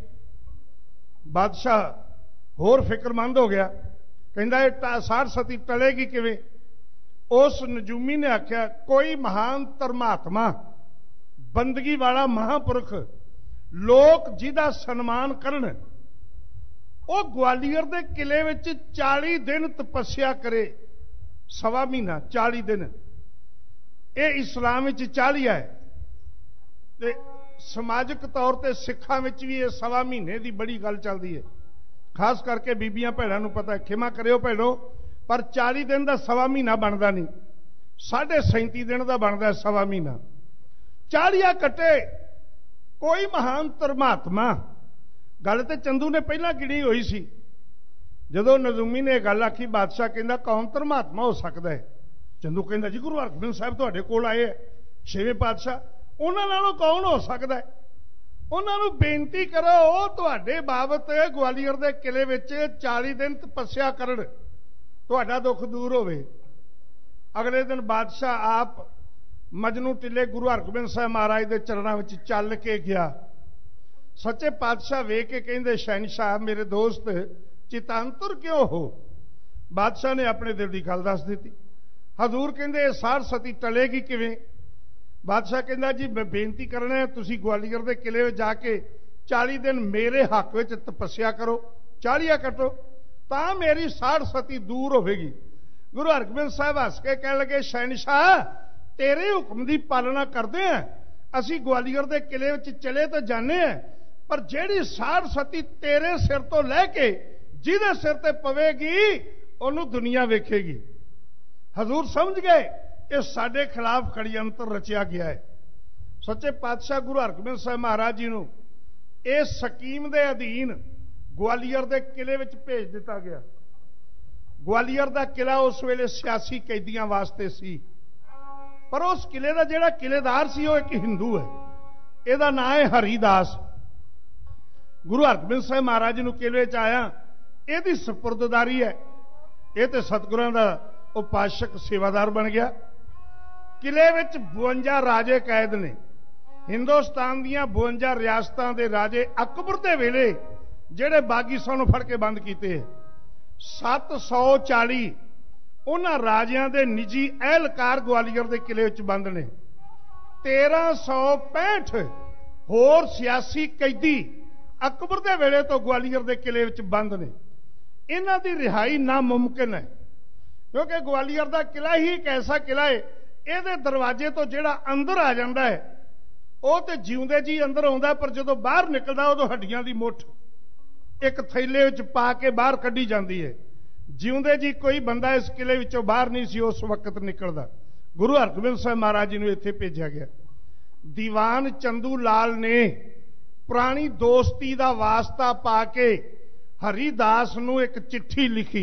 बादशाह होर फिक्रमंद हो गया, कहता ये साड़ सती टलेगी किवें। उस नजूमी ने आख्या, कोई महान धर्मात्मा बंदगी वाला महापुरख लोग जिहदा सन्मान करन, वो ग्वालियर के किले विच चाली दिन तपस्या करे, सवा महीना चाली दिन। ये इस्लाम विच चाली है, ते समाजिक तौर पर सिखां विच भी ये सवा महीने की बड़ी गल चलती है। खास करके बीबियां भैणां नूं पता है, खिमा करियो भैणो, पर चाली दिन का सवा महीना बनता नहीं, साढ़े सैंती दिन का बनता है सवा महीना। चालिया कटे कोई महान धर्मात्मा, गल तो चंदू ने पहला गिणी हुई सी। जदों नजूमी ने गल आखी, बादशाह कहता कौन धर्मात्मा हो सकता है। चंदू कहता जी गुरु हरगोबिंद साहब तुहाडे कोल आए है, छेवें पातशाह, उन्हां नालों कौन हो सकता है। उन्होंने बेनती करो वो तुहाडे बाबत ग्वालियर के किले विच चाली दिन तपस्या करन, तुहाडा दुख दूर होवे। अगले दिन बादशाह आप मजनू टिले गुरु हरगोबिंद साहब महाराज के चरणों में चल के गया। सच्चे पातशाह वेख के कहते, शहनशाह मेरे दोस्त चितांतर क्यों हो। बादशाह ने अपने दिल की गल दस दी। हजूर कहते सार सती टलेगी किवें। बादशाह कहता जी मैं बेनती करना है, तुसी ग्वालियर के किले में जाके चाली दिन मेरे हक में तपस्या करो, चालिया कटो, ता मेरी साड़ सती दूर होगी। गुरु हरगोबिंद साहब हस के कह लगे, शहनशाह तेरे हुक्म की पालना करते हैं, असी ग्वालियर के किले में चले तो जाने हैं, पर जेड़ी साड़ सती तेरे सिर तो लैके जिहदे सिर ते पवेगी उन्होंने दुनिया वेखेगी। हजूर समझ गए ये साडे खिलाफ षडयंत्र रचिया गया है। सच्चे पातशाह गुरु हरगोबिंद साहब महाराज जी नूं इस स्कीम के अधीन ग्वालियर के किले में भेज दिता गया। ग्वालियर का किला उस वेले सियासी कैदियों वास्ते सी, पर उस किले का जिहड़ा किलेदार सी वो एक हिंदू है, इसदा नाम है हरिदास। गुरु हरगोबिंद साहिब महाराज जी नूं किले च आया, इहदी सपुर्ददारी है, ये तो सतगुरां दा उपासक सेवादार बन गया। किले विच बवंजा राजे कैद ने, हिंदुस्तान दीआं बवंजा रियासतां दे राजे अकबर दे वेले जिहड़े बागी सौ नूं फड़ के बंद कीते, सत्त सौ चाली उन्हां राजियां दे निजी एहलकार ग्वालियर दे किले विच बंद ने। तेरह सौ पैंठ होर सियासी कैदी अकबर दे वेले तो ग्वालियर दे किले विच बंद ने। इन्हां दी रिहाई नामुमकिन है, क्योंकि ग्वालियर दा किला ही एक ऐसा किला है, इहदे दरवाजे तो जिहड़ा अंदर आ जांदा है वो तो जिउंदे जी अंदर आउंदा, पर जदों बाहर निकलदा उदों हड्डियां दी मुठ एक थैले विच पा के बाहर कड्ढी जांदी है। जिउंदे जी कोई बंदा इस किले विचों बाहर नहीं सी उस वक्त निकलदा। गुरु हरगोबिंद साहिब महाराज जी नूं इत्थे भेजिया गया। दीवान चंदू लाल ने पुरानी दोस्ती दा वास्ता पा के हरिदास नूं एक चिट्ठी लिखी।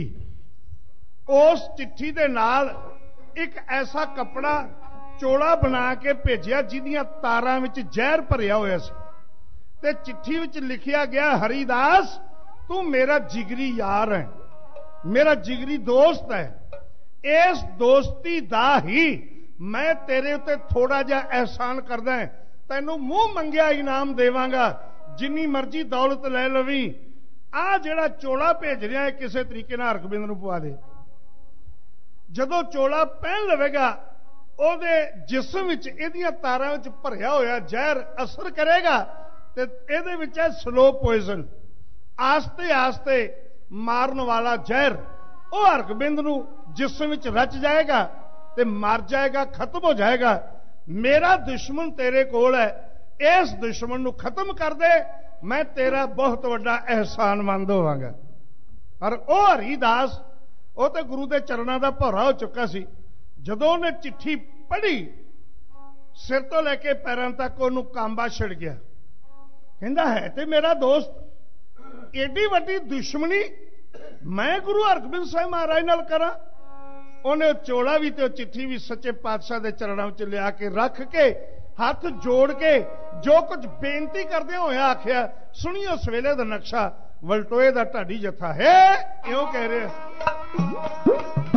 उस चिट्ठी दे नाल एक ऐसा कपड़ा चोला बना के भेजिया जिहदियां तारां विच जहर भरिया होया सी, ते चिट्ठी विच लिखिया गया, हरिदास तू मेरा जिगरी यार है, मेरा जिगरी दोस्त है, इस दोस्ती दा ही मैं तेरे उत्ते थोड़ा जिहा एहसान करदा है, तैनूं मूँह मंगिया इनाम देवांगा, जिन्नी मर्जी दौलत लै लवी, आ जिहड़ा चोला भेज रहा है किसी तरीके नाल हरगोबिंद नूं पवा दे। जदों चोला पहन लवेगा ਉਹਦੇ जिसम विच इहदियां तारां विच भरिया होया जहर असर करेगा, ते इहदे विच है स्लो पॉइजन, आस्ते आस्ते मारन वाला जहर वो हरगोबिंद नूं जिसम विच रच जाएगा ते मर जाएगा, खत्म हो जाएगा। मेरा दुश्मन तेरे कोल है, इस दुश्मन नूं खत्म कर दे, मैं तेरा बहुत वड्डा एहसानमंद होवांगा। पर वो हरिदास वो तो गुरु के चरणों का भौरा हो चुका सी। जदों उन्हें चिट्ठी पढ़ी, सिर तो लैके पैरों तक उन्होंने कांबा छिड़ गया। कहता है तो मेरा दोस्त, एडी वड्डी दुश्मनी मैं गुरु हरगोबिंद साहिब महाराज नाल करा। उन्हें चोला भी तो चिट्ठी भी सच्चे पातशाह के चरणों में लिया के रख के हाथ जोड़ के जो कुछ बेनती करदे होए आखिया, सुनियो उस वेले दा नक्शा, वलटोए दा ढाडी जथा है, इउं कह रहे।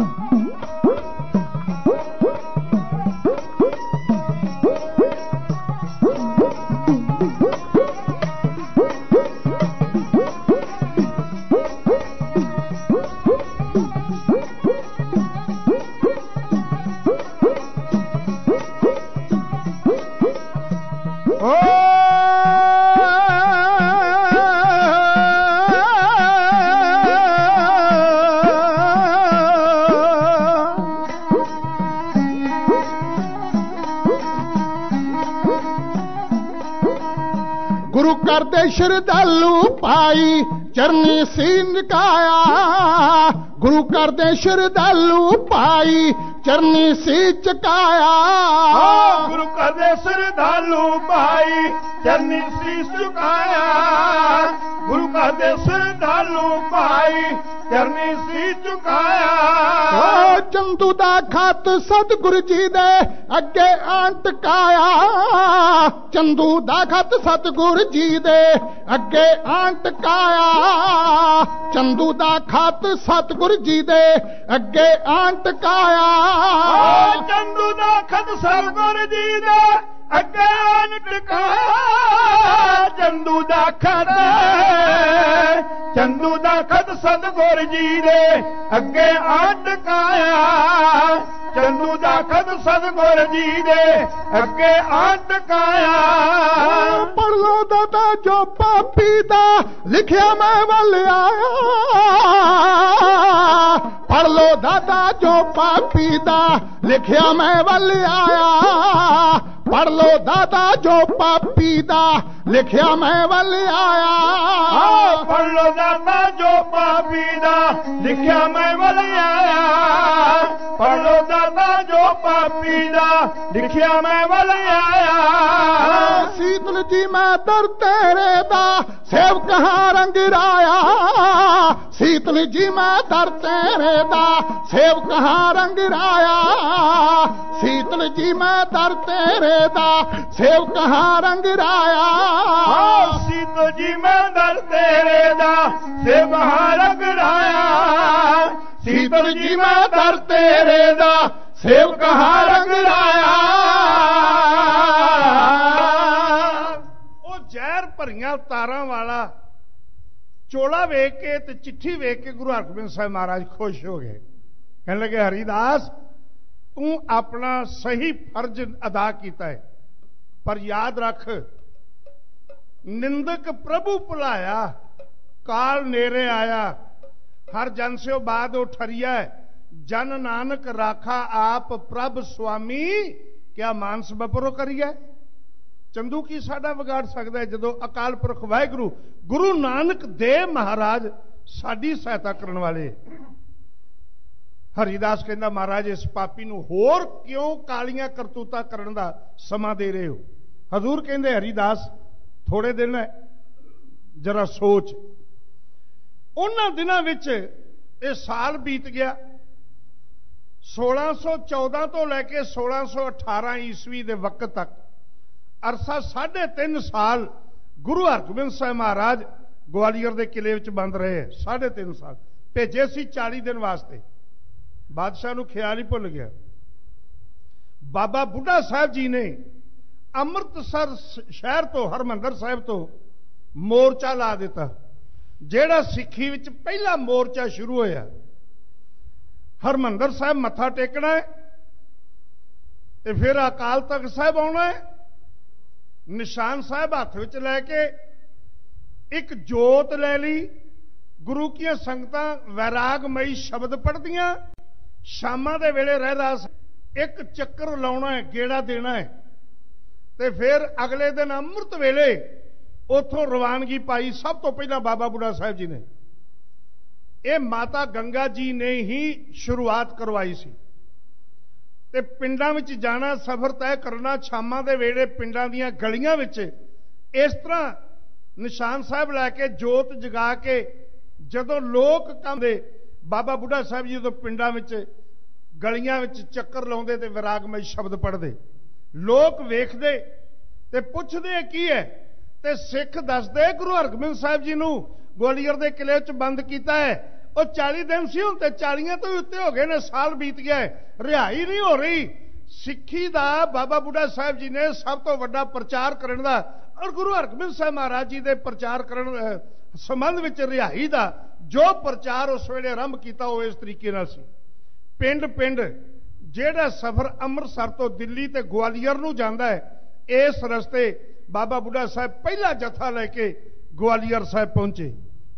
गुरु करदे श्रद्धालु पाई चरनी सीन काया, गुरु करदे श्रद्धालु पाई चरनी सी चकाया। गुरु करदे श्रद्धालु पाई चरनी सी चुकाया, गुरु करदे श्रद्धालु पाई चरनी सी चुकाया। चंदू दा खत सतगुरु जी दे अगे आंटकाया, चंदू दा खत सतगुरु जी दे अगे आंटकाया, चंदू दा खत सतगुरु जी दे अगे आंटकाया। चंदू दा खत सतगुरु जी दे अगे आंटकाया, चंदू दा खत चंदू दा खत सतगुरु जी दे अगे आंटकाया, चंदू दा खत सतगुरु जी दे अगे आंटकाया। पढ़ लो दादा जो पापी दा लिखिया मैं वल आया, पढ़ लो दादा जो पापी दा लिखिया मैं वल आया, पढ़ लो दादा जो पापी दा लिखिया मैं वल आया। पढ़ लो दादा जो पापी दा लिखिया मैं वल आया, पढ़ लो दादा जो पापी दा लिखिया मैं वल आया। ਸੀਤਲ ਜੀ ਮੈਂ ਦਰ ਤੇਰੇ ਦਾ ਸੇਵਕ ਹਾਂ ਰੰਗ ਰਾਇਆ ਸੀਤਲ ਜੀ ਮੈਂ ਦਰ ਤੇਰੇ ਦਾ ਸੇਵਕ ਹਾਂ ਰੰਗ ਰਾਇਆ ਸੀਤਲ ਜੀ ਮੈਂ ਦਰ ਤੇਰੇ ਦਾ ਸੇਵਕ ਹਾਂ ਰੰਗ ਰਾਇਆ ਸੀਤਲ ਜੀ ਮੈਂ ਦਰ ਤੇਰੇ ਦਾ ਸੇਵਕ ਹਾਂ ਰੰਗ ਰਾਇਆ ਸੀਤਲ ਜੀ ਮੈਂ ਦਰ ਤੇਰੇ ਦਾ ਸੇਵਕ ਹਾਂ ਰੰਗ ਰਾਇਆ ਉਹ ਜ਼ਹਿਰ ਭਰੀਆਂ ਤਾਰਾਂ ਵਾਲਾ ਚੋਲਾ ਵੇਖ ਕੇ ਤੇ ਚਿੱਠੀ ਵੇਖ ਕੇ ਗੁਰੂ ਹਰਗੋਬਿੰਦ ਸਾਹਿਬ ਮਹਾਰਾਜ ਖੁਸ਼ ਹੋ ਗਏ। ਕਹਿਣ ਲੱਗੇ ਹਰੀਦਾਸ ਤੂੰ ਆਪਣਾ ਸਹੀ ਫਰਜ਼ ਅਦਾ ਕੀਤਾ ਹੈ, ਪਰ ਯਾਦ ਰੱਖ ਨਿੰਦਕ ਪ੍ਰਭੂ ਭੁਲਾਇਆ ਕਾਲ ਨੇਰੇ ਆਇਆ ਹਰ ਜਨ ਸਿਓ ਬਾਦ ਉਹ ਠਰੀਆ ਜਨ ਨਾਨਕ ਰਾਖਾ ਆਪ ਪ੍ਰਭ ਸੁਆਮੀ ਕਿਆ ਮਾਨਸ ਬਪਰੋ ਕਰੀਐ। ਚੰਦੂ ਕੀ ਸਾਡਾ ਵਿਗਾੜ ਸਕਦਾ ਹੈ ਜਦੋਂ ਅਕਾਲ ਪੁਰਖ ਵਾਹਿਗੁਰੂ ਗੁਰੂ ਨਾਨਕ ਦੇਵ ਮਹਾਰਾਜ ਸਾਡੀ ਸਹਾਇਤਾ ਕਰਨ ਵਾਲੇ। ਹਰੀਦਾਸ ਕਹਿੰਦਾ ਮਹਾਰਾਜ ਇਸ ਪਾਪੀ ਨੂੰ ਹੋਰ ਕਿਉਂ ਕਾਲੀਆਂ ਕਰਤੂਤਾਂ ਕਰਨ ਦਾ ਸਮਾਂ ਦੇ ਰਹੇ ਹੋ। ਹਜ਼ੂਰ ਕਹਿੰਦੇ ਹਰੀਦਾਸ ਥੋੜੇ ਦਿਨ ਹੈ, ਜਰਾ ਸੋਚ। ਉਹਨਾਂ ਦਿਨਾਂ ਵਿੱਚ ਇਹ ਸਾਲ ਬੀਤ ਗਿਆ ਸੋਲਾਂ ਸੌ ਚੌਦਾਂ ਤੋਂ ਲੈ ਕੇ ਸੋਲਾਂ ਸੌ ਅਠਾਰਾਂ ਈਸਵੀ ਦੇ ਵਕਤ ਤੱਕ ਅਰਸਾ ਸਾਢੇ ਤਿੰਨ ਸਾਲ ਗੁਰੂ ਹਰਗੋਬਿੰਦ ਸਾਹਿਬ ਮਹਾਰਾਜ ਗਵਾਲੀਅਰ ਦੇ ਕਿਲੇ ਵਿੱਚ ਬੰਦ ਰਹੇ। ਸਾਢੇ ਤਿੰਨ ਸਾਲ ਭੇਜੇ ਸੀ ਚਾਲੀ ਦਿਨ ਵਾਸਤੇ। ਬਾਦਸ਼ਾਹ ਨੂੰ ਖਿਆਲ ਹੀ ਭੁੱਲ ਗਿਆ। ਬਾਬਾ ਬੁੱਢਾ ਸਾਹਿਬ ਜੀ ਨੇ ਅੰਮ੍ਰਿਤਸਰ ਸ਼ਹਿਰ ਤੋਂ ਹਰਮੰਦਰ ਸਾਹਿਬ ਤੋਂ ਮੋਰਚਾ ਲਾ ਦਿੱਤਾ, ਜਿਹੜਾ ਸਿੱਖੀ ਵਿੱਚ ਪਹਿਲਾ ਮੋਰਚਾ ਸ਼ੁਰੂ ਹੋਇਆ। ਹਰਮੰਦਰ ਸਾਹਿਬ ਮੱਥਾ ਟੇਕਣਾ ਹੈ ਤੇ ਫਿਰ ਅਕਾਲ ਤਖਤ ਸਾਹਿਬ ਆਉਣਾ ਹੈ, ਨਿਸ਼ਾਨ ਸਾਹਿਬ ਹੱਥ ਵਿੱਚ ਲੈ ਕੇ ਇੱਕ ਜੋਤ ਲੈ ਲਈ। ਗੁਰੂ ਕੀਆਂ ਸੰਗਤਾਂ ਵੈਰਾਗਮਈ ਸ਼ਬਦ ਪੜ੍ਹਦੀਆਂ। ਸ਼ਾਮਾਂ ਦੇ ਵੇਲੇ ਰਹਿਰਾਸ ਇੱਕ ਚੱਕਰ ਲਾਉਣਾ ਹੈ, ਗੇੜਾ ਦੇਣਾ ਹੈ ਤੇ ਫਿਰ ਅਗਲੇ ਦਿਨ ਅੰਮ੍ਰਿਤ ਵੇਲੇ ਉਥੋਂ ਰਵਾਨਗੀ ਪਾਈ। ਸਭ ਤੋਂ ਪਹਿਲਾਂ ਬਾਬਾ ਬੁੱਢਾ ਸਾਹਿਬ ਜੀ ਨੇ। ਇਹ ਮਾਤਾ ਗੰਗਾ ਜੀ ਨੇ ਹੀ ਸ਼ੁਰੂਆਤ ਕਰਵਾਈ ਸੀ ਤੇ ਪਿੰਡਾਂ ਵਿੱਚ ਜਾਣਾ, ਸਫ਼ਰ ਤੈਅ ਕਰਨਾ। ਸ਼ਾਮਾਂ ਦੇ ਵੇਲੇ ਪਿੰਡਾਂ ਦੀਆਂ ਗਲੀਆਂ ਵਿੱਚ ਇਸ ਤਰ੍ਹਾਂ ਨਿਸ਼ਾਨ ਸਾਹਿਬ ਲੈ ਕੇ ਜੋਤ ਜਗਾ ਕੇ ਜਦੋਂ ਲੋਕ ਕੰਮ ਦੇ ਬਾਬਾ ਬੁੱਢਾ ਸਾਹਿਬ ਜੀ ਜਦੋਂ ਪਿੰਡਾਂ ਵਿੱਚ ਗਲੀਆਂ ਵਿੱਚ ਚੱਕਰ ਲਾਉਂਦੇ ਤੇ ਵਿਰਾਗਮਈ ਸ਼ਬਦ ਪੜ੍ਹਦੇ, ਲੋਕ ਵੇਖਦੇ ਤੇ ਪੁੱਛਦੇ ਕੀ ਹੈ ਤੇ ਸਿੱਖ ਦੱਸਦੇ ਗੁਰੂ ਹਰਗੋਬਿੰਦ ਸਾਹਿਬ ਜੀ ਨੂੰ ਗਵਾਲੀਅਰ ਦੇ ਕਿਲੇ ਵਿੱਚ ਬੰਦ ਕੀਤਾ ਹੈ। ਉਹ ਚਾਲੀ ਦਿਨ ਸੀ, ਹੁਣ ਤੇ ਚਾਲੀਆਂ ਤੋਂ ਵੀ ਉੱਤੇ ਹੋ ਗਏ ਨੇ, ਸਾਲ ਬੀਤ ਗਿਆ ਹੈ, ਰਿਹਾਈ ਨਹੀਂ ਹੋ ਰਹੀ। ਸਿੱਖੀ ਦਾ ਬਾਬਾ ਬੁੱਢਾ ਸਾਹਿਬ ਜੀ ਨੇ ਸਭ ਤੋਂ ਵੱਡਾ ਪ੍ਰਚਾਰ ਕਰਨ ਦਾ ਔਰ ਗੁਰੂ ਹਰਗੋਬਿੰਦ ਸਾਹਿਬ ਮਹਾਰਾਜ ਜੀ ਦੇ ਪ੍ਰਚਾਰ ਕਰਨ ਸੰਬੰਧ ਵਿੱਚ ਰਿਹਾਈ ਦਾ ਜੋ ਪ੍ਰਚਾਰ ਉਸ ਵੇਲੇ ਆਰੰਭ ਕੀਤਾ ਉਹ ਇਸ ਤਰੀਕੇ ਨਾਲ ਸੀ। ਪਿੰਡ ਪਿੰਡ ਜਿਹੜਾ ਸਫ਼ਰ ਅੰਮ੍ਰਿਤਸਰ ਤੋਂ ਦਿੱਲੀ ਤੇ ਗਵਾਲੀਅਰ ਨੂੰ ਜਾਂਦਾ ਹੈ, ਇਸ ਰਸਤੇ ਬਾਬਾ ਬੁੱਢਾ ਸਾਹਿਬ ਪਹਿਲਾ ਜਥਾ ਲੈ ਕੇ ਗਵਾਲੀਅਰ ਸਾਹਿਬ ਪਹੁੰਚੇ।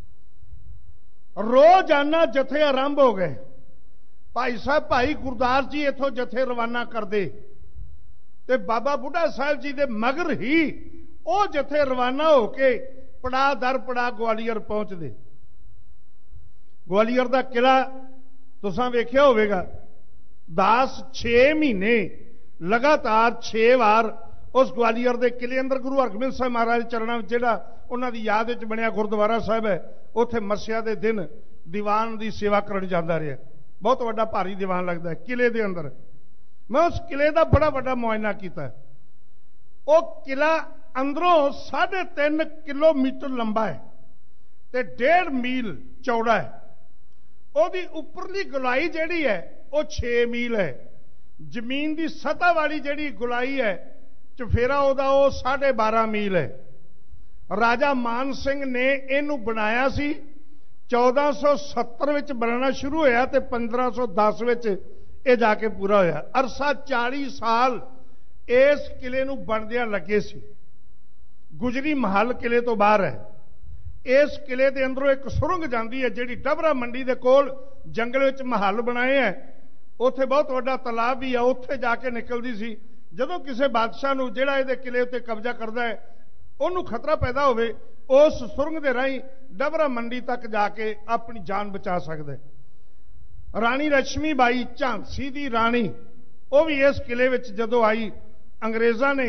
ਰੋਜ਼ਾਨਾ ਜਥੇ ਆਰੰਭ ਹੋ ਗਏ। ਭਾਈ ਸਾਹਿਬ ਭਾਈ ਗੁਰਦਾਸ ਜੀ ਇੱਥੋਂ ਜਥੇ ਰਵਾਨਾ ਕਰਦੇ ਤੇ ਬਾਬਾ ਬੁੱਢਾ ਸਾਹਿਬ ਜੀ ਦੇ ਮਗਰ ਹੀ ਉਹ ਜਥੇ ਰਵਾਨਾ ਹੋ ਕੇ ਪੜਾ ਦਰ ਪੜਾ ਗਵਾਲੀਅਰ ਪਹੁੰਚਦੇ। ਗਵਾਲੀਅਰ ਦਾ ਕਿਲਾ ਤੁਸੀਂ ਵੇਖਿਆ ਹੋਵੇਗਾ। ਦਾਸ ਛੇ ਮਹੀਨੇ ਲਗਾਤਾਰ ਛੇ ਵਾਰ ਉਸ ਗਵਾਲੀਅਰ ਦੇ ਕਿਲੇ ਅੰਦਰ ਗੁਰੂ ਹਰਗੋਬਿੰਦ ਸਾਹਿਬ ਮਹਾਰਾਜ ਚਰਨਾਂ ਵਿੱਚ ਜਿਹੜਾ ਉਹਨਾਂ ਦੀ ਯਾਦ ਵਿੱਚ ਬਣਿਆ ਗੁਰਦੁਆਰਾ ਸਾਹਿਬ ਹੈ, ਉੱਥੇ ਮੱਸਿਆ ਦੇ ਦਿਨ ਦੀਵਾਨ ਦੀ ਸੇਵਾ ਕਰਨ ਜਾਂਦਾ ਰਿਹਾ। ਬਹੁਤ ਵੱਡਾ ਭਾਰੀ ਦੀਵਾਨ ਲੱਗਦਾ ਹੈ ਕਿਲੇ ਦੇ ਅੰਦਰ। ਮੈਂ ਉਸ ਕਿਲੇ ਦਾ ਬੜਾ ਵੱਡਾ ਮੁਆਇਨਾ ਕੀਤਾ। ਉਹ ਕਿਲਾ ਅੰਦਰੋਂ ਸਾਢੇ ਤਿੰਨ ਕਿਲੋਮੀਟਰ ਲੰਬਾ ਹੈ ਤੇ ਡੇਢ ਮੀਲ ਚੌੜਾ ਹੈ। ਉਹਦੀ ਉੱਪਰਲੀ ਗੁਲਾਈ ਜਿਹੜੀ ਹੈ ਉਹ ਛੇ ਮੀਲ ਹੈ। ਜ਼ਮੀਨ ਦੀ ਸਤ੍ਹਾ ਵਾਲੀ ਜਿਹੜੀ ਗੁਲਾਈ ਹੈ ਚਫੇਰਾ ਉਹਦਾ ਉਹ ਸਾਢੇ ਬਾਰਾਂ ਮੀਲ ਹੈ। ਰਾਜਾ ਮਾਨ ਸਿੰਘ ਨੇ ਇਹਨੂੰ ਬਣਾਇਆ ਸੀ। ਚੌਦਾਂ ਸੌ ਸੱਤਰ ਵਿੱਚ ਬਣਨਾ ਸ਼ੁਰੂ ਹੋਇਆ ਤੇ ਪੰਦਰਾਂ ਸੌ ਦਸ ਵਿੱਚ ਇਹ ਜਾ ਕੇ ਪੂਰਾ ਹੋਇਆ। ਅਰਸਾ ਚਾਲੀ ਸਾਲ ਇਸ ਕਿਲੇ ਨੂੰ ਬਣਦਿਆਂ ਲੱਗੇ ਸੀ। ਗੁਜਰੀ ਮਹੱਲ ਕਿਲੇ ਤੋਂ ਬਾਹਰ ਹੈ। ਇਸ ਕਿਲੇ ਦੇ ਅੰਦਰੋਂ ਇੱਕ ਸੁਰੰਗ ਜਾਂਦੀ ਹੈ ਜਿਹੜੀ ਡਬਰਾ ਮੰਡੀ ਦੇ ਕੋਲ ਜੰਗਲ ਵਿੱਚ ਮਹੱਲ ਬਣਾਏ ਹੈ। ਉੱਥੇ ਬਹੁਤ ਵੱਡਾ ਤਲਾਬ ਵੀ ਹੈ, ਉੱਥੇ ਜਾ ਕੇ ਨਿਕਲਦੀ ਸੀ। ਜਦੋਂ ਕਿਸੇ ਬਾਦਸ਼ਾਹ ਨੂੰ ਜਿਹੜਾ ਇਹਦੇ ਕਿਲੇ ਉੱਤੇ ਕਬਜ਼ਾ ਕਰਦਾ ਹੈ ਉਹਨੂੰ ਖਤਰਾ ਪੈਦਾ ਹੋਵੇ, ਉਸ ਸੁਰੰਗ ਦੇ ਰਾਹੀਂ ਡਬਰਾ ਮੰਡੀ ਤੱਕ ਜਾ ਕੇ ਆਪਣੀ ਜਾਨ ਬਚਾ ਸਕਦਾ ਹੈ। ਰਾਣੀ ਲక్ష్ਮੀ ਬਾਈ ਝਾਂਸੀ ਦੀ ਰਾਣੀ ਉਹ ਵੀ ਇਸ ਕਿਲੇ ਵਿੱਚ ਜਦੋਂ ਆਈ, ਅੰਗਰੇਜ਼ਾਂ ਨੇ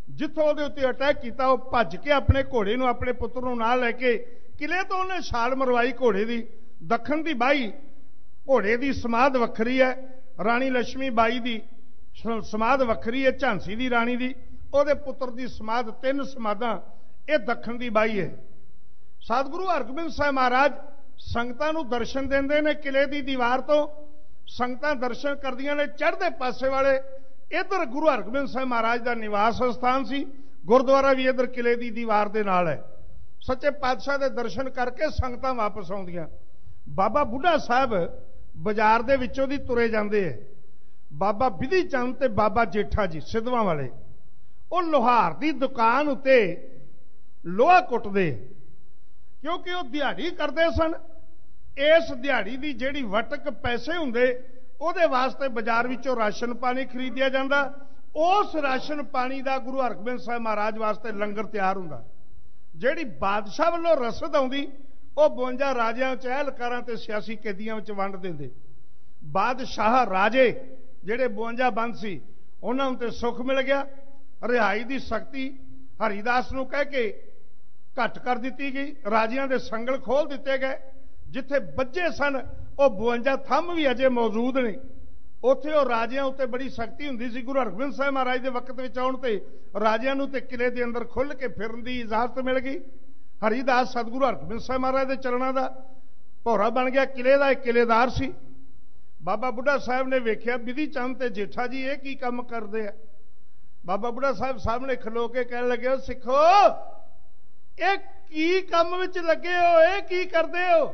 जिथों ਉਹਦੇ ਉੱਤੇ ਅਟੈਕ ਕੀਤਾ ਉਹ ਭੱਜ ਕੇ ਆਪਣੇ ਘੋੜੇ ਨੂੰ ਆਪਣੇ ਪੁੱਤਰ ਨੂੰ ਨਾਲ ਲੈ ਕੇ ਕਿਲੇ ਤੋਂ ਉਹਨੇ ਛਾਲ ਮਰਵਾਈ ਘੋੜੇ ਦੀ। ਦੱਖਣ ਦੀ ਬਾਈ ਘੋੜੇ ਦੀ ਸਮਾਧ ਵੱਖਰੀ ਹੈ, ਰਾਣੀ ਲక్ష్ਮੀ ਬਾਈ ਦੀ ਸਮਾਧ ਵੱਖਰੀ ਹੈ, ਝਾਂਸੀ ਦੀ ਰਾਣੀ ਦੀ, ਉਹਦੇ ਪੁੱਤਰ ਦੀ ਸਮਾਧ, ਤਿੰਨ ਸਮਾਧਾਂ ਇਹ ਦੱਖਣ ਦੀ ਬਾਈ ਹੈ। ਸਤਿਗੁਰੂ ਹਰਗੋਬਿੰਦ ਸਾਹਿਬ ਮਹਾਰਾਜ ਸੰਗਤਾਂ ਨੂੰ ਦਰਸ਼ਨ ਦਿੰਦੇ ਨੇ ਕਿਲੇ ਦੀ ਦੀਵਾਰ ਤੋਂ। ਸੰਗਤਾਂ ਦਰਸ਼ਨ ਕਰਦੀਆਂ ਨੇ ਚੜ੍ਹਦੇ ਪਾਸੇ ਵਾਲੇ। ਇੱਧਰ ਗੁਰੂ ਹਰਗੋਬਿੰਦ ਸਾਹਿਬ ਮਹਾਰਾਜ ਦਾ ਨਿਵਾਸ ਸਥਾਨ ਸੀ, ਗੁਰਦੁਆਰਾ ਵੀ ਇੱਧਰ ਕਿਲੇ ਦੀ ਦੀਵਾਰ ਦੇ ਨਾਲ ਹੈ। ਸੱਚੇ ਪਾਤਸ਼ਾਹ ਦੇ ਦਰਸ਼ਨ ਕਰਕੇ ਸੰਗਤਾਂ ਵਾਪਸ ਆਉਂਦੀਆਂ। ਬਾਬਾ ਬੁੱਢਾ ਸਾਹਿਬ ਬਾਜ਼ਾਰ ਦੇ ਵਿੱਚੋਂ ਦੀ ਤੁਰੇ ਜਾਂਦੇ ਹੈ। ਬਾਬਾ ਬਿਧੀ ਚੰਦ ਤੇ ਬਾਬਾ ਜੇਠਾ ਜੀ ਸਿੱਧਵਾਂ ਵਾਲੇ ਉਹ ਲੋਹਾਰ ਦੀ ਦੁਕਾਨ ਉੱਤੇ ਲੋਹਾ ਕੁੱਟਦੇ, ਕਿਉਂਕਿ ਉਹ ਦਿਹਾੜੀ ਕਰਦੇ ਸਨ। ਇਸ ਦਿਹਾੜੀ ਦੀ ਜਿਹੜੀ ਵਟਕ ਪੈਸੇ ਹੁੰਦੇ ਉਹਦੇ ਵਾਸਤੇ ਬਾਜ਼ਾਰ ਵਿੱਚੋਂ ਰਾਸ਼ਨ ਪਾਣੀ ਖਰੀਦਿਆ ਜਾਂਦਾ। ਉਸ ਰਾਸ਼ਨ ਪਾਣੀ ਦਾ ਗੁਰੂ ਹਰਗੋਬਿੰਦ ਸਾਹਿਬ ਮਹਾਰਾਜ ਵਾਸਤੇ ਲੰਗਰ ਤਿਆਰ ਹੁੰਦਾ। ਜਿਹੜੀ ਬਾਦਸ਼ਾਹ ਵੱਲੋਂ ਰਸਦ ਆਉਂਦੀ ਉਹ ਬਵੰਜਾ ਰਾਜਿਆਂ, ਚਹਿਲਕਾਰਾਂ ਤੇ ਸਿਆਸੀ ਕੈਦੀਆਂ ਵਿੱਚ ਵੰਡ ਦਿੰਦੇ। ਬਾਦਸ਼ਾਹ ਰਾਜੇ ਜਿਹੜੇ ਬਵੰਜਾ ਬੰਦ ਸੀ ਉਹਨਾਂ ਨੂੰ ਤੇ ਸੁੱਖ ਮਿਲ ਗਿਆ। ਰਿਹਾਈ ਦੀ ਸਖਤੀ ਹਰੀਦਾਸ ਨੂੰ ਕਹਿ ਕੇ ਘੱਟ ਕਰ ਦਿੱਤੀ ਗਈ। ਰਾਜਿਆਂ ਦੇ ਸੰਗਲ ਖੋਲ ਦਿੱਤੇ ਗਏ। ਜਿੱਥੇ ਬੱਝੇ ਸਨ ਉਹ ਬਵੰਜਾ ਥੰਮ ਵੀ ਅਜੇ ਮੌਜੂਦ ਨੇ। ਉੱਥੇ ਉਹ ਰਾਜਿਆਂ ਉੱਤੇ ਬੜੀ ਸਖਤੀ ਹੁੰਦੀ ਸੀ। ਗੁਰੂ ਹਰਗੋਬਿੰਦ ਸਾਹਿਬ ਮਹਾਰਾਜ ਦੇ ਵਕਤ ਵਿੱਚ ਆਉਣ ਤੇ ਰਾਜਿਆਂ ਨੂੰ ਤੇ ਕਿਲੇ ਦੇ ਅੰਦਰ ਖੁੱਲ੍ਹ ਕੇ ਫਿਰਨ ਦੀ ਇਜਾਜ਼ਤ ਮਿਲ ਗਈ। ਹਰੀਦਾਸ ਸਤਿਗੁਰੂ ਹਰਗੋਬਿੰਦ ਸਾਹਿਬ ਮਹਾਰਾਜ ਦੇ ਚਰਨਾਂ ਦਾ ਭੌਰਾ ਬਣ ਗਿਆ। ਕਿਲੇ ਦਾ ਇੱਕ ਕਿਲੇਦਾਰ ਸੀ। ਬਾਬਾ ਬੁੱਢਾ ਸਾਹਿਬ ਨੇ ਵੇਖਿਆ ਬਿਧੀ ਚੰਦ ਤੇ ਜੇਠਾ ਜੀ ਇਹ ਕੀ ਕੰਮ ਕਰਦੇ ਆ। ਬਾਬਾ ਬੁੱਢਾ ਸਾਹਿਬ ਸਾਹਮਣੇ ਖਲੋ ਕੇ ਕਹਿਣ ਲੱਗੇ, ਸਿੱਖੋ ਇਹ ਕੀ ਕੰਮ ਵਿੱਚ ਲੱਗੇ ਹੋ, ਇਹ ਕੀ ਕਰਦੇ ਹੋ।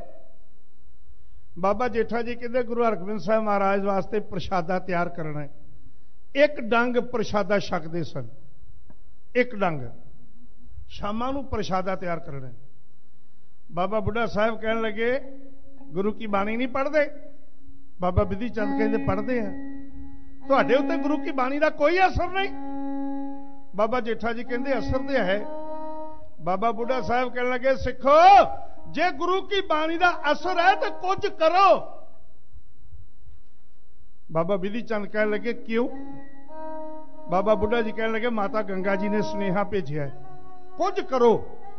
ਬਾਬਾ ਜੇਠਾ ਜੀ ਕਹਿੰਦੇ ਗੁਰੂ ਹਰਗੋਬਿੰਦ ਸਾਹਿਬ ਮਹਾਰਾਜ ਵਾਸਤੇ ਪ੍ਰਸ਼ਾਦਾ ਤਿਆਰ ਕਰਨਾ ਹੈ। ਇੱਕ ਡੰਗ ਪ੍ਰਸ਼ਾਦਾ ਛਕਦੇ ਸਨ, ਇੱਕ ਡੰਗ ਸ਼ਾਮਾਂ ਨੂੰ ਪ੍ਰਸ਼ਾਦਾ ਤਿਆਰ ਕਰਨਾ ਹੈ। ਬਾਬਾ ਬੁੱਢਾ ਸਾਹਿਬ ਕਹਿਣ ਲੱਗੇ ਗੁਰੂ ਕੀ ਬਾਣੀ ਨਹੀਂ ਪੜ੍ਹਦੇ। ਬਾਬਾ ਬਿਧੀ ਚੰਦ ਕਹਿੰਦੇ ਪੜ੍ਹਦੇ ਆ। ਤੁਹਾਡੇ ਉੱਤੇ ਗੁਰੂ ਕੀ ਬਾਣੀ ਦਾ ਕੋਈ ਅਸਰ ਨਹੀਂ। ਬਾਬਾ ਜੇਠਾ ਜੀ ਕਹਿੰਦੇ ਅਸਰ ਤੇ ਹੈ। ਬਾਬਾ ਬੁੱਢਾ ਸਾਹਿਬ ਕਹਿਣ ਲੱਗੇ ਸਿੱਖੋ ਜੇ ਗੁਰੂ ਕੀ ਬਾਣੀ ਦਾ ਅਸਰ ਹੈ ਤਾਂ ਕੁਝ ਕਰੋ। ਬਾਬਾ ਬਿਧੀ ਚੰਦ ਕਹਿਣ ਲੱਗੇ ਕਿਉਂ। ਬਾਬਾ ਬੁੱਢਾ ਜੀ ਕਹਿਣ ਲੱਗੇ ਮਾਤਾ ਗੰਗਾ ਜੀ ਨੇ ਸੁਨੇਹਾ ਭੇਜਿਆ ਹੈ, ਕੁਝ ਕਰੋ।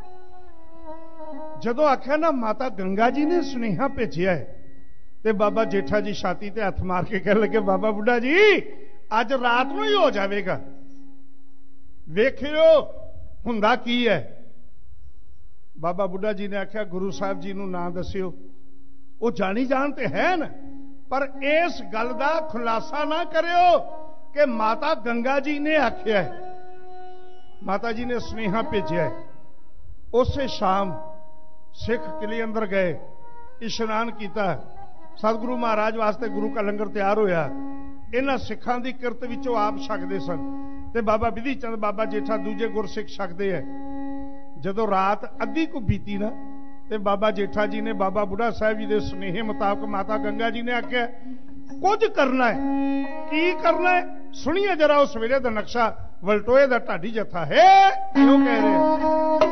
ਜਦੋਂ ਆਖਿਆ ਨਾ ਮਾਤਾ ਗੰਗਾ ਜੀ ਨੇ ਸੁਨੇਹਾ ਭੇਜਿਆ ਹੈ ਤੇ ਬਾਬਾ ਜੇਠਾ ਜੀ ਛਾਤੀ ਤੇ ਹੱਥ ਮਾਰ ਕੇ ਕਹਿਣ ਲੱਗੇ ਬਾਬਾ ਬੁੱਢਾ ਜੀ ਅੱਜ ਰਾਤ ਨੂੰ ਹੀ ਹੋ ਜਾਵੇਗਾ, ਵੇਖਿਓ ਹੁੰਦਾ ਕੀ ਹੈ। ਬਾਬਾ ਬੁੱਢਾ ਜੀ ਨੇ ਆਖਿਆ ਗੁਰੂ ਸਾਹਿਬ ਜੀ ਨੂੰ ਨਾ ਦੱਸਿਓ, ਉਹ ਜਾਣੀ ਜਾਣ ਤੇ ਹੈ ਨਾ, ਪਰ ਇਸ ਗੱਲ ਦਾ ਖੁਲਾਸਾ ਨਾ ਕਰਿਓ ਕਿ ਮਾਤਾ ਗੰਗਾ ਜੀ ਨੇ ਆਖਿਆ ਹੈ, ਮਾਤਾ ਜੀ ਨੇ ਸੁਨੇਹਾ ਭੇਜਿਆ ਹੈ। ਉਸੇ ਸ਼ਾਮ ਸਿੱਖ ਕਿਲੇ ਅੰਦਰ ਗਏ, ਇਸ਼ਨਾਨ ਕੀਤਾ। ਸਤਿਗੁਰੂ ਮਹਾਰਾਜ ਵਾਸਤੇ ਗੁਰੂ ਕਾ ਲੰਗਰ ਤਿਆਰ ਹੋਇਆ। ਇਹਨਾਂ ਸਿੱਖਾਂ ਦੀ ਕਿਰਤ ਵਿੱਚੋਂ ਆਪ ਛਕਦੇ ਸਨ ਤੇ ਬਾਬਾ ਬਿਧੀ ਚੰਦ ਬਾਬਾ ਜੇਠਾ ਦੂਜੇ ਗੁਰਸਿੱਖ ਛਕਦੇ ਹੈ। ਜਦੋਂ ਰਾਤ ਅੱਧੀ ਕੁ ਬੀਤੀ ਨਾ ਤੇ ਬਾਬਾ ਜੇਠਾ ਜੀ ਨੇ ਬਾਬਾ ਬੁੱਢਾ ਸਾਹਿਬ ਜੀ ਦੇ ਸੁਨੇਹੇ ਮੁਤਾਬਕ ਮਾਤਾ ਗੰਗਾ ਜੀ ਨੇ ਆਖਿਆ ਕੁਝ ਕਰਨਾ ਹੈ। ਕੀ ਕਰਨਾ ਹੈ ਸੁਣੀਏ ਜਰਾ। ਉਸ ਵੇਲੇ ਦਾ ਨਕਸ਼ਾ ਵਲਟੋਏ ਦਾ ਢਾਡੀ ਜੱਥਾ ਹੈ ਕਿਉਂ ਕਹਿ ਰਹੇ।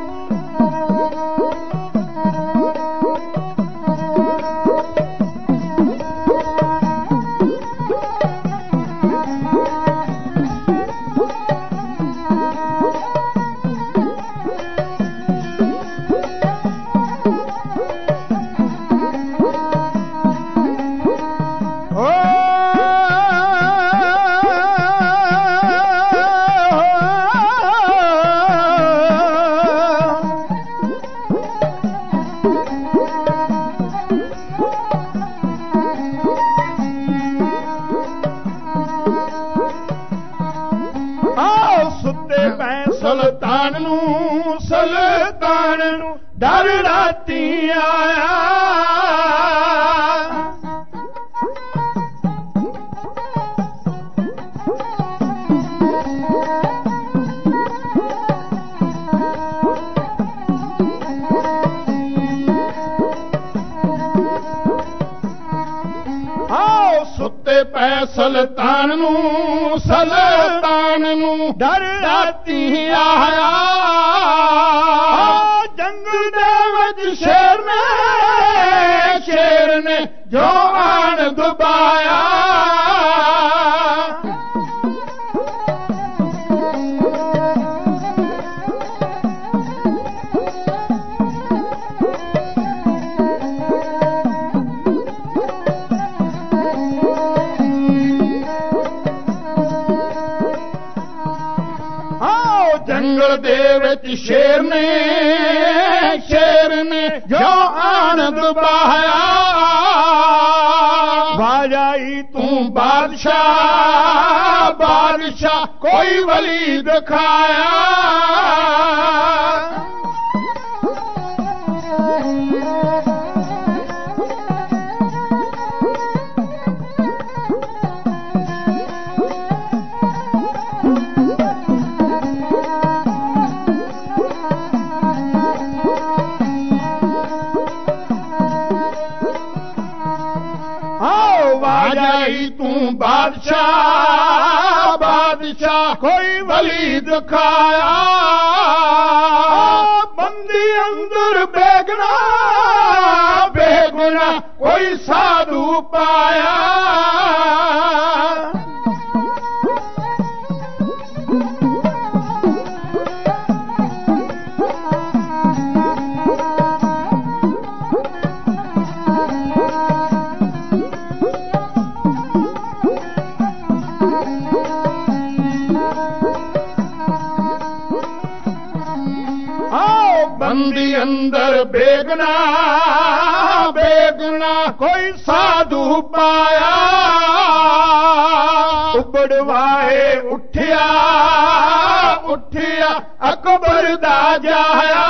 ਸੁਲਤਾਨ ਨੂੰ ਸੁਲਤਾਨ ਨੂੰ ਡਰ ਰਾਤੀ ਆਇਆ। ਆਓ ਸੁੱਤੇ ਪੈ ਸੁਲਤਾਨ ਨੂੰ ਸੁਲਤਾਨ ਨੂੰ ਡਰ ਰਾਤੀ ਆਇਆ। ਜੰਗਲ ਦੇ ਵਿੱਚ ਸ਼ੇਰ ਨੇ ਸ਼ੇਰ ਨੇ ਜੋ ਆਣ ਦੁਬਾਇਆ। ਜੰਗਲ ਦੇ ਵਿੱਚ ਸ਼ੇਰ ਨੇ ਸ਼ੇਰ ਨੇ ਜੋ ਆਨੰਦ ਬਾਹਿਆ ਬਾਜਾਈ ਤੂੰ ਬਾਦਸ਼ਾਹ ਬਾਦਸ਼ਾਹ ਕੋਈ ਵਲੀ ਦਿਖਾਇਆ ਬਾਜਾਈ ਤੂੰ ਬਾਦਸ਼ਾਹ ਬਾਦਸ਼ਾਹ ਕੋਈ ਵਲੀ ਦਿਖਾਇਆ ਬੰਦੀ ਅੰਦਰ ਬੇਗਨਾ ਬੇਗੁਨਾ ਕੋਈ ਸਾਧੂ ਪਾਇਆ ਬੰਦੀ ਅੰਦਰ ਬੇਗਨਾ ਬੇਗੁਨਾ ਕੋਈ ਸਾਧੂ ਪਾਇਆ ਉਬੜਵਾਏ ਉੱਠਿਆ ਉੱਠਿਆ ਅਕਬਰ ਦਾ ਜਾਇਆ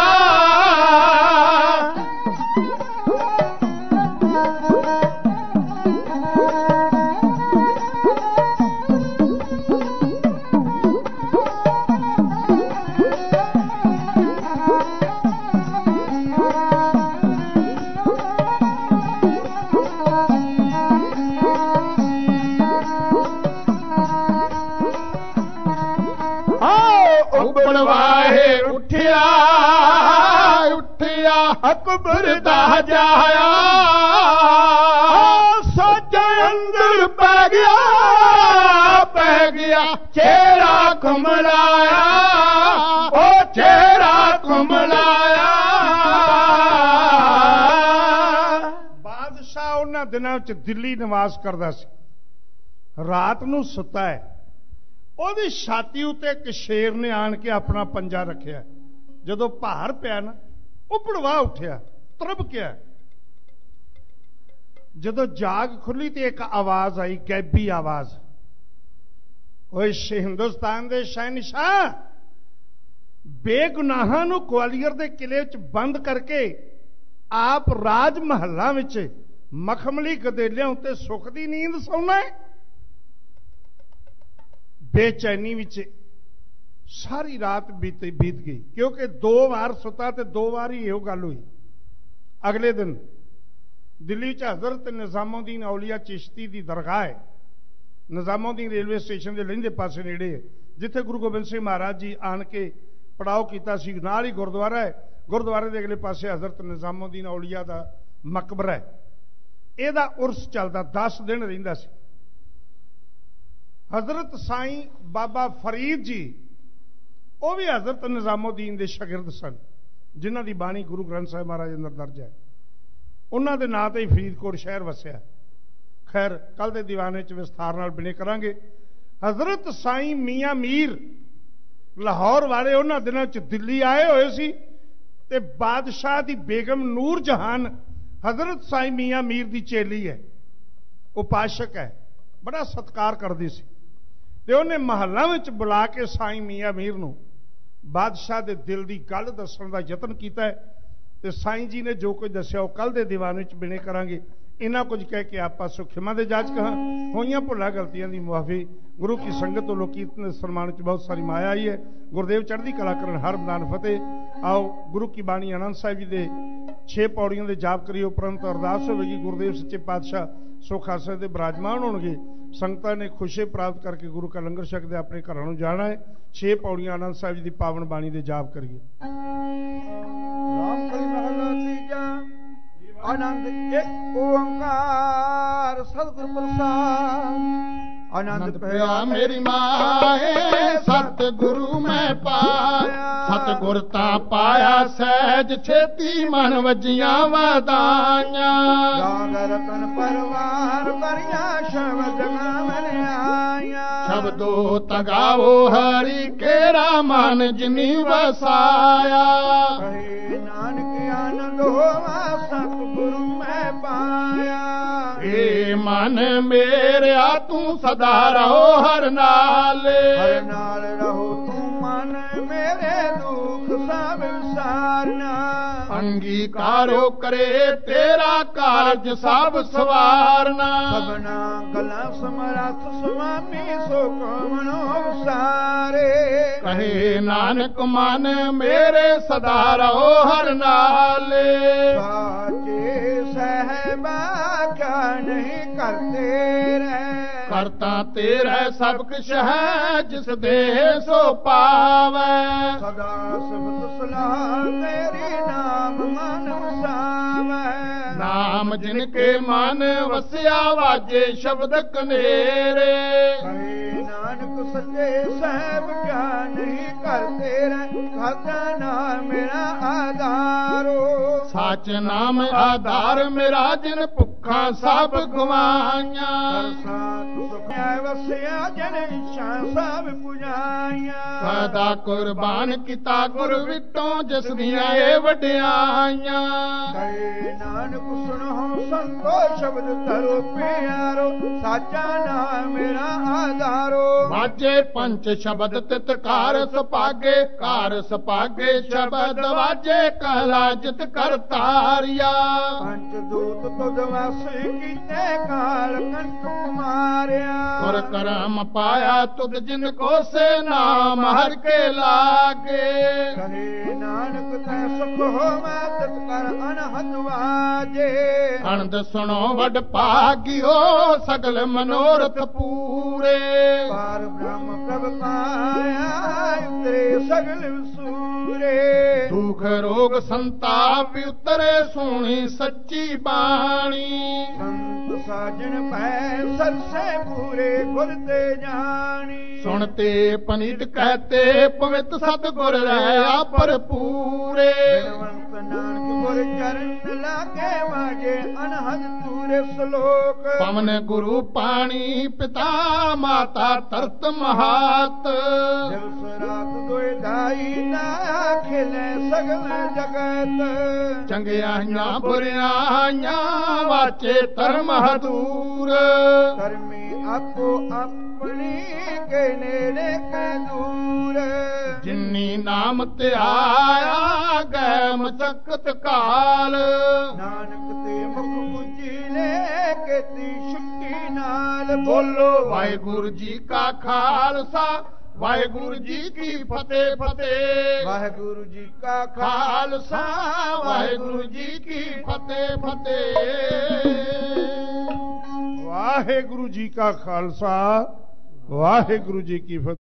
ਉਬੜਵਾਏ ਉੱਠਿਆ ਉੱਠਿਆ ਅਕਬਰ ਦਾ ਜਾਇਆ ਸੱਚ ਅੰਦਰ ਪੈ ਗਿਆ ਪੈ ਗਿਆ ਚਿਹਰਾ ਘੁੰਮਲਾਇਆ ਉਹ ਚਿਹਰਾ ਘੁੰਮਲਾਇਆ ਬਾਦਸ਼ਾਹ ਉਹਨਾਂ ਦਿਨਾਂ ਵਿੱਚ ਦਿੱਲੀ ਨਿਵਾਸ ਕਰਦਾ ਸੀ ਰਾਤ ਨੂੰ ਸੁੱਤਾ ਹੈ ਉਹਦੀ ਛਾਤੀ ਉੱਤੇ ਇੱਕ ਸ਼ੇਰ ਨੇ ਆਣ ਕੇ ਆਪਣਾ ਪੰਜਾ ਰੱਖਿਆ ਜਦੋਂ ਭਾਰ ਪਿਆ ਨਾ ਉਪੜਵਾ ਉੱਠਿਆ ਤਰਬਕਿਆ ਜਦੋਂ ਜਾਗ ਖੁੱਲੀ ਤੇ ਇੱਕ ਆਵਾਜ਼ ਆਈ ਗੈਬੀ ਆਵਾਜ਼ ਓਏ ਹਿੰਦੁਸਤਾਨ ਦੇ ਸ਼ਹਿਨशाह ਬੇਗੁਨਾਹਾਂ ਨੂੰ ਗਵਾਲੀਅਰ ਦੇ ਕਿਲੇ ਵਿੱਚ ਬੰਦ ਕਰਕੇ ਆਪ ਰਾਜ ਮਹੱਲਾਂ ਵਿੱਚ ਮਖਮਲੀ ਗਦੇਲਿਆਂ ਉੱਤੇ ਸੁੱਖ ਦੀ ਨੀਂਦ ਸੌਣਾ ਹੈ ਬੇਚੈਨੀ ਵਿੱਚ ਸਾਰੀ ਰਾਤ ਬੀਤ ਬੀਤ ਗਈ ਕਿਉਂਕਿ ਦੋ ਵਾਰ ਸੁੱਤਾ ਤੇ ਦੋ ਵਾਰ ਹੀ ਇਹੋ ਗੱਲ ਹੋਈ ਅਗਲੇ ਦਿਨ ਦਿੱਲੀ 'ਚ ਹਜ਼ਰਤ ਨਿਜ਼ਾਮੁਦੀਨ ਔਲੀਆ ਚਿਸ਼ਤੀ ਦੀ ਦਰਗਾਹ ਹੈ ਨਿਜ਼ਾਮੁਦੀਨ ਰੇਲਵੇ ਸਟੇਸ਼ਨ ਦੇ ਲਹਿੰਦੇ ਪਾਸੇ ਨੇੜੇ ਹੈ ਜਿੱਥੇ ਗੁਰੂ ਗੋਬਿੰਦ ਸਿੰਘ ਮਹਾਰਾਜ ਜੀ ਆਣ ਕੇ ਪੜਾਅ ਕੀਤਾ ਸੀ ਨਾਲ ਹੀ ਗੁਰਦੁਆਰਾ ਹੈ ਗੁਰਦੁਆਰੇ ਦੇ ਅਗਲੇ ਪਾਸੇ ਹਜ਼ਰਤ ਨਿਜ਼ਾਮੁਦੀਨ ਔਲੀਆ ਦਾ ਮਕਬਰਾ ਹੈ ਇਹਦਾ ਉਰਸ ਚੱਲਦਾ ਦਸ ਦਿਨ ਰਹਿੰਦਾ ਸੀ हजरत साईं बाबा फरीद जी वो भी हजरत निजामुद्दीन के शागिर्द सन जिन्हों की बाणी गुरु ग्रंथ साहिब महाराज अंदर दर्ज है उन्होंने नां ते ही फरीदकोट शहर वसिया खैर कल के दीवाने च विस्तार नाल बिने करांगे हजरत साईं मियाँ मीर लाहौर वाले उन्होंने दिनों च दिल्ली आए हुए सी ते बादशाह की बेगम नूर जहान हजरत साईं मियाँ मीर की चेली है उपासक है बड़ा सत्कार करती सी ਤੇ ਉਹਨੇ ਮਹੱਲਾਂ ਵਿੱਚ ਬੁਲਾ ਕੇ ਸਾਈਂ ਮੀਆਂ ਮੀਰ ਨੂੰ ਬਾਦਸ਼ਾਹ ਦੇ ਦਿਲ ਦੀ ਗੱਲ ਦੱਸਣ ਦਾ ਯਤਨ ਕੀਤਾ ਹੈ ਤੇ ਸਾਈਂ ਜੀ ਨੇ ਜੋ ਕੁਝ ਦੱਸਿਆ ਉਹ ਕੱਲ ਦੇ ਦੀਵਾਨ ਵਿੱਚ ਬਿਨੇ ਕਰਾਂਗੇ ਇਹਨਾਂ ਕੁਝ ਕਹਿ ਕੇ ਆਪਾਂ ਸੁਖਿਮਾ ਦੇ ਜਾਚ ਕਹਾਂ ਹੋਈਆਂ ਭੁੱਲਾਂ ਗਲਤੀਆਂ ਦੀ ਮੁਆਫੀ ਗੁਰੂ ਕੀ ਸੰਗਤ ਤੋਂ ਲੋਕੀਰਤਨ ਦੇ ਸਨਮਾਨ ਚ ਬਹੁਤ ਸਾਰੀ ਮਾਇਆ ਆਈ ਹੈ ਗੁਰਦੇਵ ਚੜ੍ਹਦੀ ਕਲਾ ਕਰਨ ਹਰ ਮੈਦਾਨ ਫਤਿਹ ਆਓ ਗੁਰੂ ਕੀ ਬਾਣੀ ਆਨੰਦ ਸਾਹਿਬ ਜੀ ਦੇ ਛੇ ਪੌੜੀਆਂ ਦੇ ਜਾਪ ਕਰੀਏ ਉਪਰੰਤ ਅਰਦਾਸ ਹੋਵੇਗੀ ਗੁਰਦੇਵ ਸੱਚੇ ਪਾਤਸ਼ਾਹ ਸੁਖ ਹਾਸਲ ਦੇ ਬਿਰਾਜਮਾਨ ਹੋਣਗੇ संगतां ने खुशी प्राप्त करके गुरु का लंगर छकदे अपने घरों नूं जाना है छे पौड़ियां आनंद साहिब जी की पावन बाणी दे जाप करिए आनंद एक ओंकार सतगुर प्रसाद आनंद पया मेरी माए सतगुरु मैं पाया सतगुर ता पाया सहज छेती मन वजियां वदाइयां जागर तन परवार करिया शब्द गावन आया शब्दो तगावो हरि केरा मन जिनी वसाया। कहे नानक आनंद होवा सतगुरु मैं पाया। ए मन मेरा तू सदा रहो हर नाले। हर नाल रहो तू मन मेरे दुख सब विसारना। अंगीकारो करे तेरा कारज सब सवारना। सबना गला समरथ स्वामी सो कवनो सारे। कहे नानक मन मेरे सदा रहो हर नाले। साचे सहबा क्या नहीं करते रहे। करता तेरा सब कुछ है जिस देह सो पावे। सदा सिफत सलाह तेरी नाम मन वसावे। नाम जिनके मन वसिया वाजे शब्द कनेरे। कहे नानक सच्चे साहब क्या नहीं करते रहे। खादा नाम मेरा आधारो। सच नाम आधार मेरा जिन भुखा सब गवाइया। वसिया जन इच्छा सब पुजाइया। सदा कुर्बान किता गुर विटों जिस दियां ए वड्याइयां। कहे नानक सुनो संतो शब्द धरो प्यारो। साचा नाम मेरा आधारो। वाजे पंच शब्द तित कार सपागे। कार सपागे शब्द वाजे कहला जित कर तारिया। पंच दूत तुद वस कीते काल कंठ मारिया। और करम पाया तुद जिनको से नाम हर के लागे। कहे नानक तै सुख होवे तित कर अनहद वाजे। अनंद सुनो वड भागियो सगल मनोरथ पूरे। पार ब्रह्म प्रभ पाया उतरे सगल सूरे। दुख रोग संताप उतरे सुनी सच्ची बाणी। संत साजन पै सरसे पूरे गुर ते जानी। सुनते पनित कहते पवित्र सतगुर रहा भरपूरे। बिनवंत नानक गुर चरण लागे वाजे अनहद तूरे श्लोक। पवन गुरु पानी पिता माता तरत महात। दिवस रात दोए दाई ना खेले सगल जगत। चंगियाइयां बुरियाइयां वाचे धर्म हदूर। धर्मी आपो अपनी के नेड़े के दूर। जिन्नी नाम ते आया गए मचकत काल। नानक ते मुख पूजी ले केती छुट्टी नाल। बोलो वाहिगुरु जी का खालसा वाहिगुरु जी की फतेह फतेह। वाहिगुरु जी का खालसा वाहिगुरु जी की फतेह फतेह। वाहिगुरु जी का खालसा वाहिगुरु जी की फतेह।